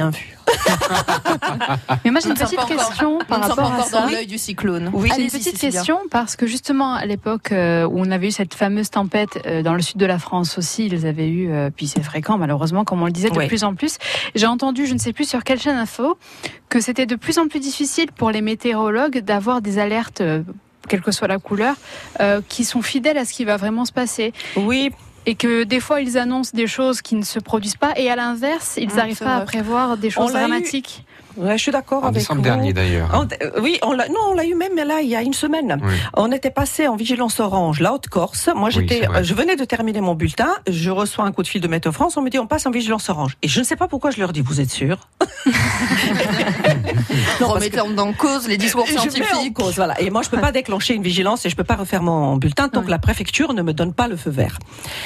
Mais moi j'ai une Nous ne petite sommes pas question encore- par nous ne sommes rapport pas à encore ça. dans l'œil du cyclone. Oui, Allez-y, une petite Cécilia. question parce que justement à l'époque euh, où on avait eu cette fameuse tempête euh, dans le sud de la France aussi, ils avaient eu, euh, puis c'est fréquent malheureusement, comme on le disait de Oui. plus en plus. J'ai entendu, je ne sais plus sur quelle chaîne info, que c'était de plus en plus difficile pour les météorologues d'avoir des alertes. Euh, quelle que soit la couleur, euh, qui sont fidèles à ce qui va vraiment se passer. Oui. Et que des fois, ils annoncent des choses qui ne se produisent pas, et à l'inverse, ils Mmh, n'arrivent c'est pas à vrai. prévoir des choses On l'a eu. dramatiques. Ouais, je suis d'accord En avec décembre vous. dernier, d'ailleurs. En- euh, oui, on l'a, non, on l'a eu même là, il y a une semaine. Oui. On était passé en vigilance orange, la Haute-Corse. Moi, Oui, j'étais, c'est vrai. euh, je venais de terminer mon bulletin. Je reçois un coup de fil de Météo France. On me dit, on passe en vigilance orange. Et je ne sais pas pourquoi je leur dis, vous êtes sûrs? Non, remettez en cause les discours Je mets en scientifiques. cause, voilà. Et moi, je peux pas déclencher une vigilance et je peux pas refaire mon bulletin tant que la préfecture ne me donne pas le feu vert.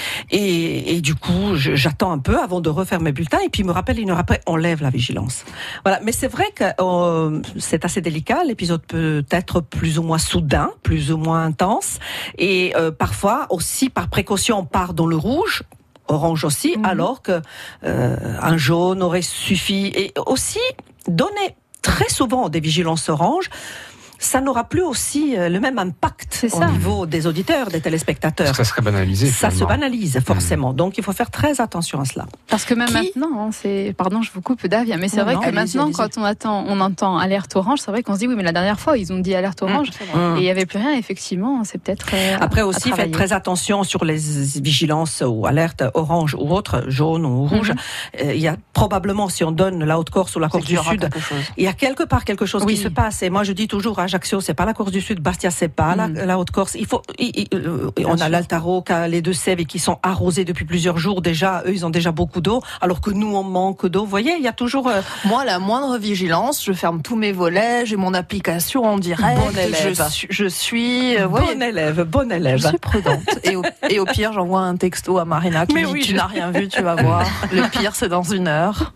Et, et du coup, je- j'attends un peu avant de refaire mes bulletins et puis il me rappelle une heure après, on lève la vigilance. Voilà. Mais c'est vrai que euh, c'est assez délicat. L'épisode peut être plus ou moins soudain, plus ou moins intense. Et euh, parfois aussi, par précaution, on part dans le rouge. Orange aussi, Mhm. alors que euh, un jaune aurait suffi. Et aussi, donner très souvent des vigilances oranges, ça n'aura plus aussi euh, le même impact C'est au ça. niveau des auditeurs, des téléspectateurs. Parce que ça serait banalisé. Ça se finalement. banalise forcément, donc il faut faire très attention à cela. Parce que même Qui maintenant, hein, c'est, pardon, je vous coupe Davia, mais c'est Non, vrai non, que allez-y, maintenant, allez-y. quand on attend, on entend alerte orange, c'est vrai qu'on se dit oui, mais la dernière fois ils ont dit alerte orange Mmh. et il y avait plus rien. Effectivement, c'est peut-être. euh, Après à aussi, travailler. faites très attention sur les vigilances ou alertes orange ou autres, jaune ou rouge. Mhm. Euh, Il y a probablement, si on donne la Haute-Corse ou la Corse qu'il y du aura Sud, quelque chose. il y a quelque part quelque chose Oui. qui se passe. Et moi, je dis toujours, Ajaccio, c'est pas la Corse du Sud, Bastia, c'est pas la, Mm. la Haute-Corse. Il faut, il- il- euh, Bien on sûr. a l'Altaro, qui a les Deux-Sèvres et qui sont arrosés depuis plusieurs jours déjà. Eux, ils ont déjà beaucoup d'eau, alors que nous, on manque d'eau. Vous voyez, il y a toujours. euh, Moi, la moindre vigilance, je ferme tous mes volets, j'ai mon application en direct. Bon élève. Je, suis- je suis, euh, vous bon voyez, élève, bon élève. je suis prudente. Et au, et au pire, j'envoie un texto à Marina qui Mais me dit oui, tu je- n'as rien vu, tu vas voir. Le pire, c'est dans une heure.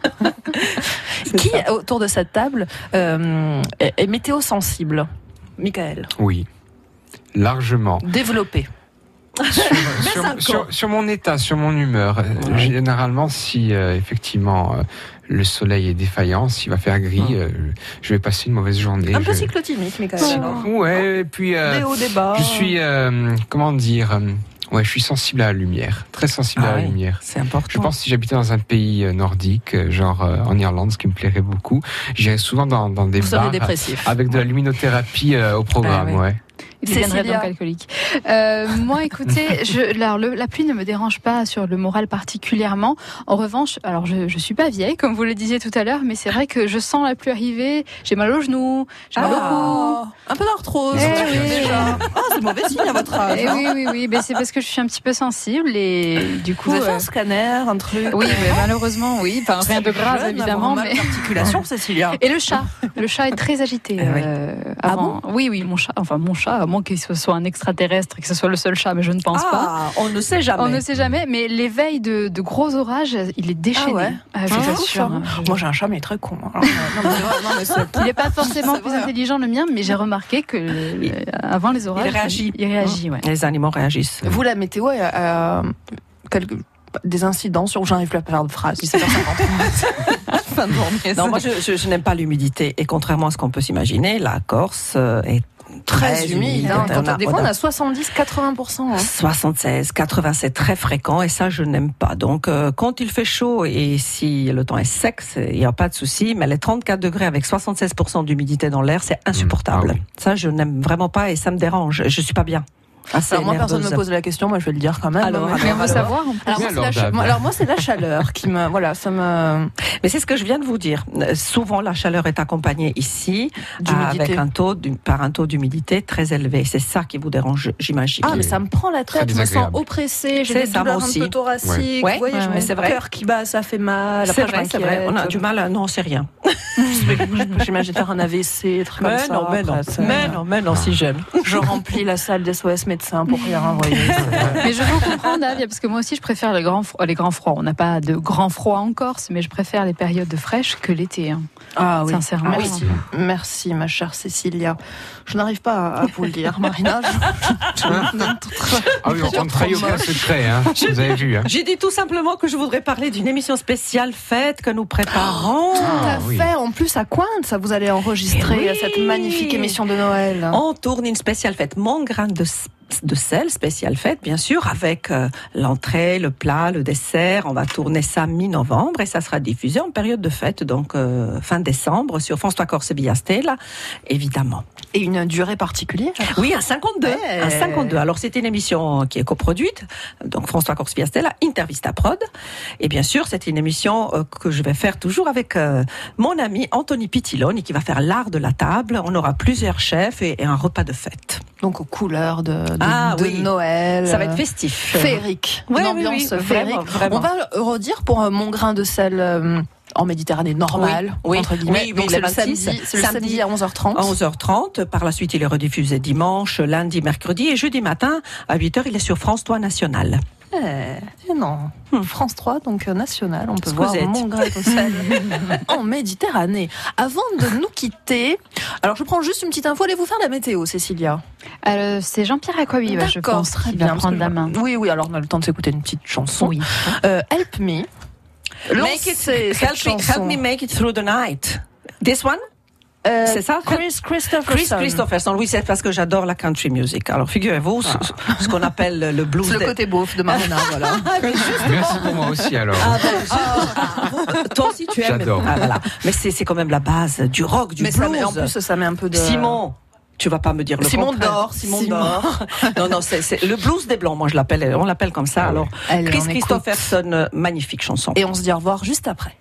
Qui, autour de cette table, euh, est, est météo sensible? Michael, Oui, largement. développé. Sur, sur- sur- sur mon état, sur mon humeur. Euh, Généralement, si euh, effectivement euh, le soleil est défaillant, s'il va faire gris, euh, je vais passer une mauvaise journée. Un peu Je- cyclotimique, Michael. alors. Ouais, et puis euh, Des hauts, des bas. je suis, euh, comment dire, euh, ouais, je suis sensible à la lumière, très sensible Ah à la oui, lumière. c'est important. Je pense que si j'habitais dans un pays euh, nordique, euh, genre euh, en Irlande, ce qui me plairait beaucoup, j'irais souvent dans, dans des Vous seriez bars dépressif. avec de la luminothérapie euh, au programme. Ah oui. Ouais. Il deviendrait Cécilia. donc alcoolique. Euh, moi, écoutez, je, alors, le- la pluie ne me dérange pas sur le moral particulièrement. En revanche, alors je je suis pas vieille, comme vous le disiez tout à l'heure, mais c'est vrai que je sens la pluie arriver. J'ai mal aux genoux, j'ai mal au cou. Un peu d'arthrose. Eh oui. déjà. Ah, c'est mauvais signe à votre âge. Eh hein. oui, oui, oui, mais c'est parce que je suis un petit peu sensible et du coup. Vous avez fait euh, un scanner, un truc. oui, mais malheureusement, oui. Enfin, rien de grave, Jeune, évidemment. avoir un Mais... mal d'articulation, Cécilia. Et le chat, le chat est très agité. Ah oui. euh, Ah avant. Oui, oui, mon chat. Enfin, mon chat, à moins qu'il soit un extraterrestre et que ce soit le seul chat, mais je ne pense pas. Ah, on ne sait jamais. On ne sait jamais, mais l'éveil de, de gros orages, il est déchaîné. Ah ouais. Ah, je Ah, vous ouf, assure. hein. Moi, j'ai un chat, mais il est très con. Alors, euh, non, mais c'est vrai, non, mais c'est- Il n'est pas forcément C'est plus vrai, hein. intelligent le mien, mais j'ai remarqué que euh, avant les orages, Il réagit. Il réagit, ouais. Les animaux réagissent. Vous, la météo, euh, euh, quelques- des incidents sur. J'arrive plus à faire de phrase. dix-sept heures cinquante. Fin de journée. Non, moi, je, je, je n'aime pas l'humidité. Et contrairement à ce qu'on peut s'imaginer, la Corse euh, est très très humide. humide. hein. On Quand a- des on fois, on a- a soixante-dix à quatre-vingts pour cent. hein. soixante-seize, quatre-vingts, c'est très fréquent et ça, je n'aime pas. Donc, euh, quand il fait chaud et si le temps est sec, c'est- il n'y a pas de souci. Mais les trente-quatre degrés avec soixante-seize pour cent d'humidité dans l'air, c'est insupportable. Ah oui. Ça, je n'aime vraiment pas et ça me dérange. Je suis pas bien. Assez Alors moi, personne ne me nerveuse. pose la question, moi je vais le dire quand même. Alors, Mais- Mais on veut alors, savoir. en plus. Alors, moi, Mais c'est la alors, cha- Dave. moi- alors, moi, c'est la chaleur qui me, voilà, ça me. Mais c'est ce que je viens de vous dire. Euh, Souvent, la chaleur est accompagnée ici D'humidité. avec un taux, d'hum- par un taux d'humidité très élevé. C'est ça qui vous dérange, j'imagine. Ah, mais ça me prend la Très tête, je me sens désagréable. oppressée, j'ai C'est des ça, douleurs moi un aussi. peu thoraciques, Ouais. vous voyez, Ouais, j'ai ouais, mon c'est vrai. cœur qui bat, ça fait mal, C'est après je vrai, c'est vrai. m'inquiète. On a du mal. à- Non, c'est rien. J'imagine faire un A V C, être comme mais ça. Non, mais, non. mais non, mais non, si jeune. Je remplis la salle d'S O S médecin pour rien, vous voyez. Mais je vous comprends, Davia, parce que moi aussi, je préfère les grands, fro- les grands froids. On n'a pas de grand froid en Corse, mais je préfère les périodes fraîches que l'été. Hein. Ah oui. Sincèrement. Merci. Merci, ma chère Cécilia. Je n'arrive pas à vous le dire, Marina. Je... Ah oui, on ne trahit aucun secret, hein. Vous avez vu. Hein. J'ai dit tout simplement que je voudrais parler d'une émission spéciale fête que nous préparons. Tout à Ah, oui. fait. En plus, à Cointe, ça vous allez enregistrer oui. cette magnifique émission de Noël. On tourne une spéciale fête. Mon grain de de sel, spéciale fête, bien sûr, avec euh, l'entrée, le plat, le dessert. On va tourner ça mi-novembre et ça sera diffusé en période de fête, donc euh, fin décembre, sur France trois Corse Via Stella, évidemment. Et une durée particulière? Oui, à cinquante-deux. Ouais. À cinquante-deux. Alors, c'est une émission qui est coproduite, donc France trois Corse Via Stella, Intervista Prod. Et bien sûr, c'est une émission euh, que je vais faire toujours avec euh, mon ami Anthony Pitiloni, qui va faire l'art de la table. On aura plusieurs chefs et, et un repas de fête. Donc aux couleurs de, de, ah, de oui. Noël. Ça va être festif. Féerique. Ouais, une oui, ambiance oui, féerique. vraiment, vraiment. On va redire pour euh, mon grain de sel euh, en Méditerranée normale, oui, entre guillemets. oui, oui, Donc c'est le vingt-six, samedi, c'est le samedi à onze heures trente. À onze heures trente. Par la suite, il est rediffusé dimanche, lundi, mercredi et jeudi matin à huit heures, il est sur France trois National. Eh, eh non, hmm. France trois, donc euh, national, on peut Ce voir mon grain de sel en Méditerranée. Avant de nous quitter, alors je prends juste une petite info, allez-vous faire la météo, Cécilia? Euh, c'est Jean-Pierre Aquaviva, je pense, très qui bien, va prendre la main. Oui, oui, alors on a le temps de s'écouter une petite chanson. Oui. Euh, Help Me. Make it, help, me, help me make it through the night. This one? Euh, c'est ça? Chris Christopherson. Chris Christopherson, oui, c'est parce que j'adore la country music. Alors, figurez-vous, ah. ce, ce qu'on appelle le blues. C'est le côté beauf de Marina, voilà. Merci pour moi aussi, alors. Ah, ben, ah, ah, toi aussi, tu aimes. J'adore. Ah, voilà. Mais c'est, c'est quand même la base du rock, du Mais blues. Ça met, en plus, ça met un peu de... Simon. Tu vas pas me dire le Simon contraire. d'or, Simon, Simon d'or. Non, non, c'est, c'est le blues des Blancs, moi je l'appelle, on l'appelle comme ça. Alors, Allez, Chris Christopherson, magnifique chanson. Et on se dit au revoir juste après.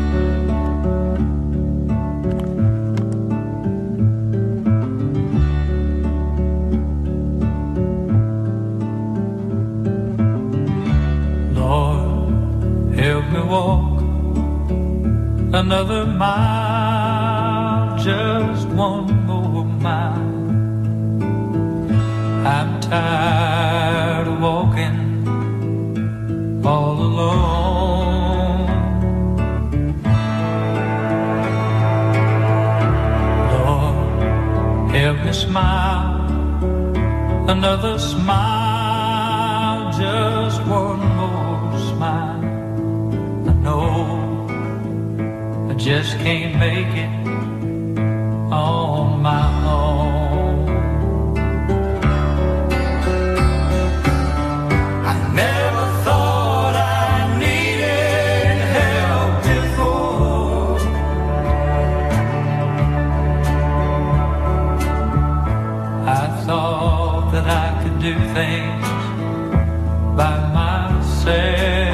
Lord, help me walk another mile, just one more mile. I'm tired of walking all alone. Lord, help me smile, another smile, just one more smile. I know I just can't make it on my own. I never thought I needed help before. I thought that I could do things by myself.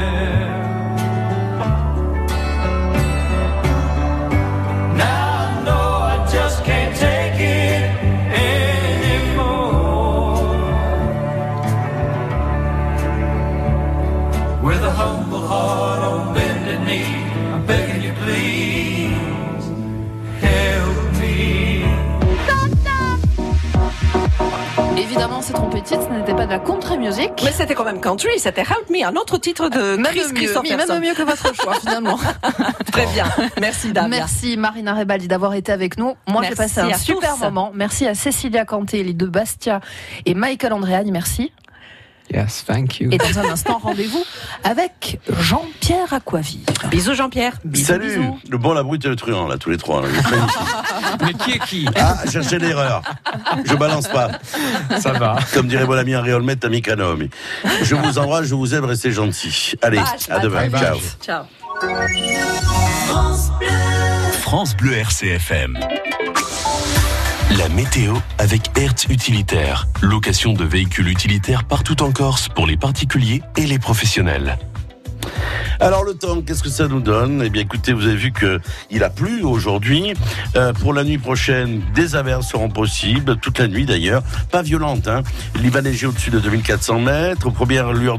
Évidemment, ces trompettistes, ce n'était pas de la country music. Mais c'était quand même country, c'était Help Me, un autre titre de même Chris mieux, Christopherson. Même mieux que votre choix, finalement. Très bien. Merci, Damien. Merci, Marina Rebaldi, d'avoir été avec nous. Moi, j'ai passé un super tous. moment. Merci à Cécilia Canté, Elie de Bastia et Michael Andréani. Merci. Yes, thank you. Et dans un instant, rendez-vous avec Jean-Pierre Aquaviva. Bisous Jean-Pierre. Bisous, Salut. Bisous. Le bon, la brute et le truand, là, tous les trois. Là. Mais qui est qui? Ah, cherchez l'erreur. Je balance pas. Ça va. Comme dirait mon ami Henri Olmet, ami Canom. Je vous embrasse, je vous aime, restez gentils. Allez, ah, à demain. bye, Ciao. Ciao. France Bleu. France Bleu R C F M. La météo avec Hertz Utilitaire. Location de véhicules utilitaires partout en Corse pour les particuliers et les professionnels. Alors le temps, qu'est-ce que ça nous donne? Eh bien écoutez, vous avez vu qu'il a plu aujourd'hui. Euh, pour la nuit prochaine, des averses seront possibles, toute la nuit d'ailleurs. Pas violentes, hein. Il va neiger au-dessus de deux mille quatre cents mètres. Aux premières lueurs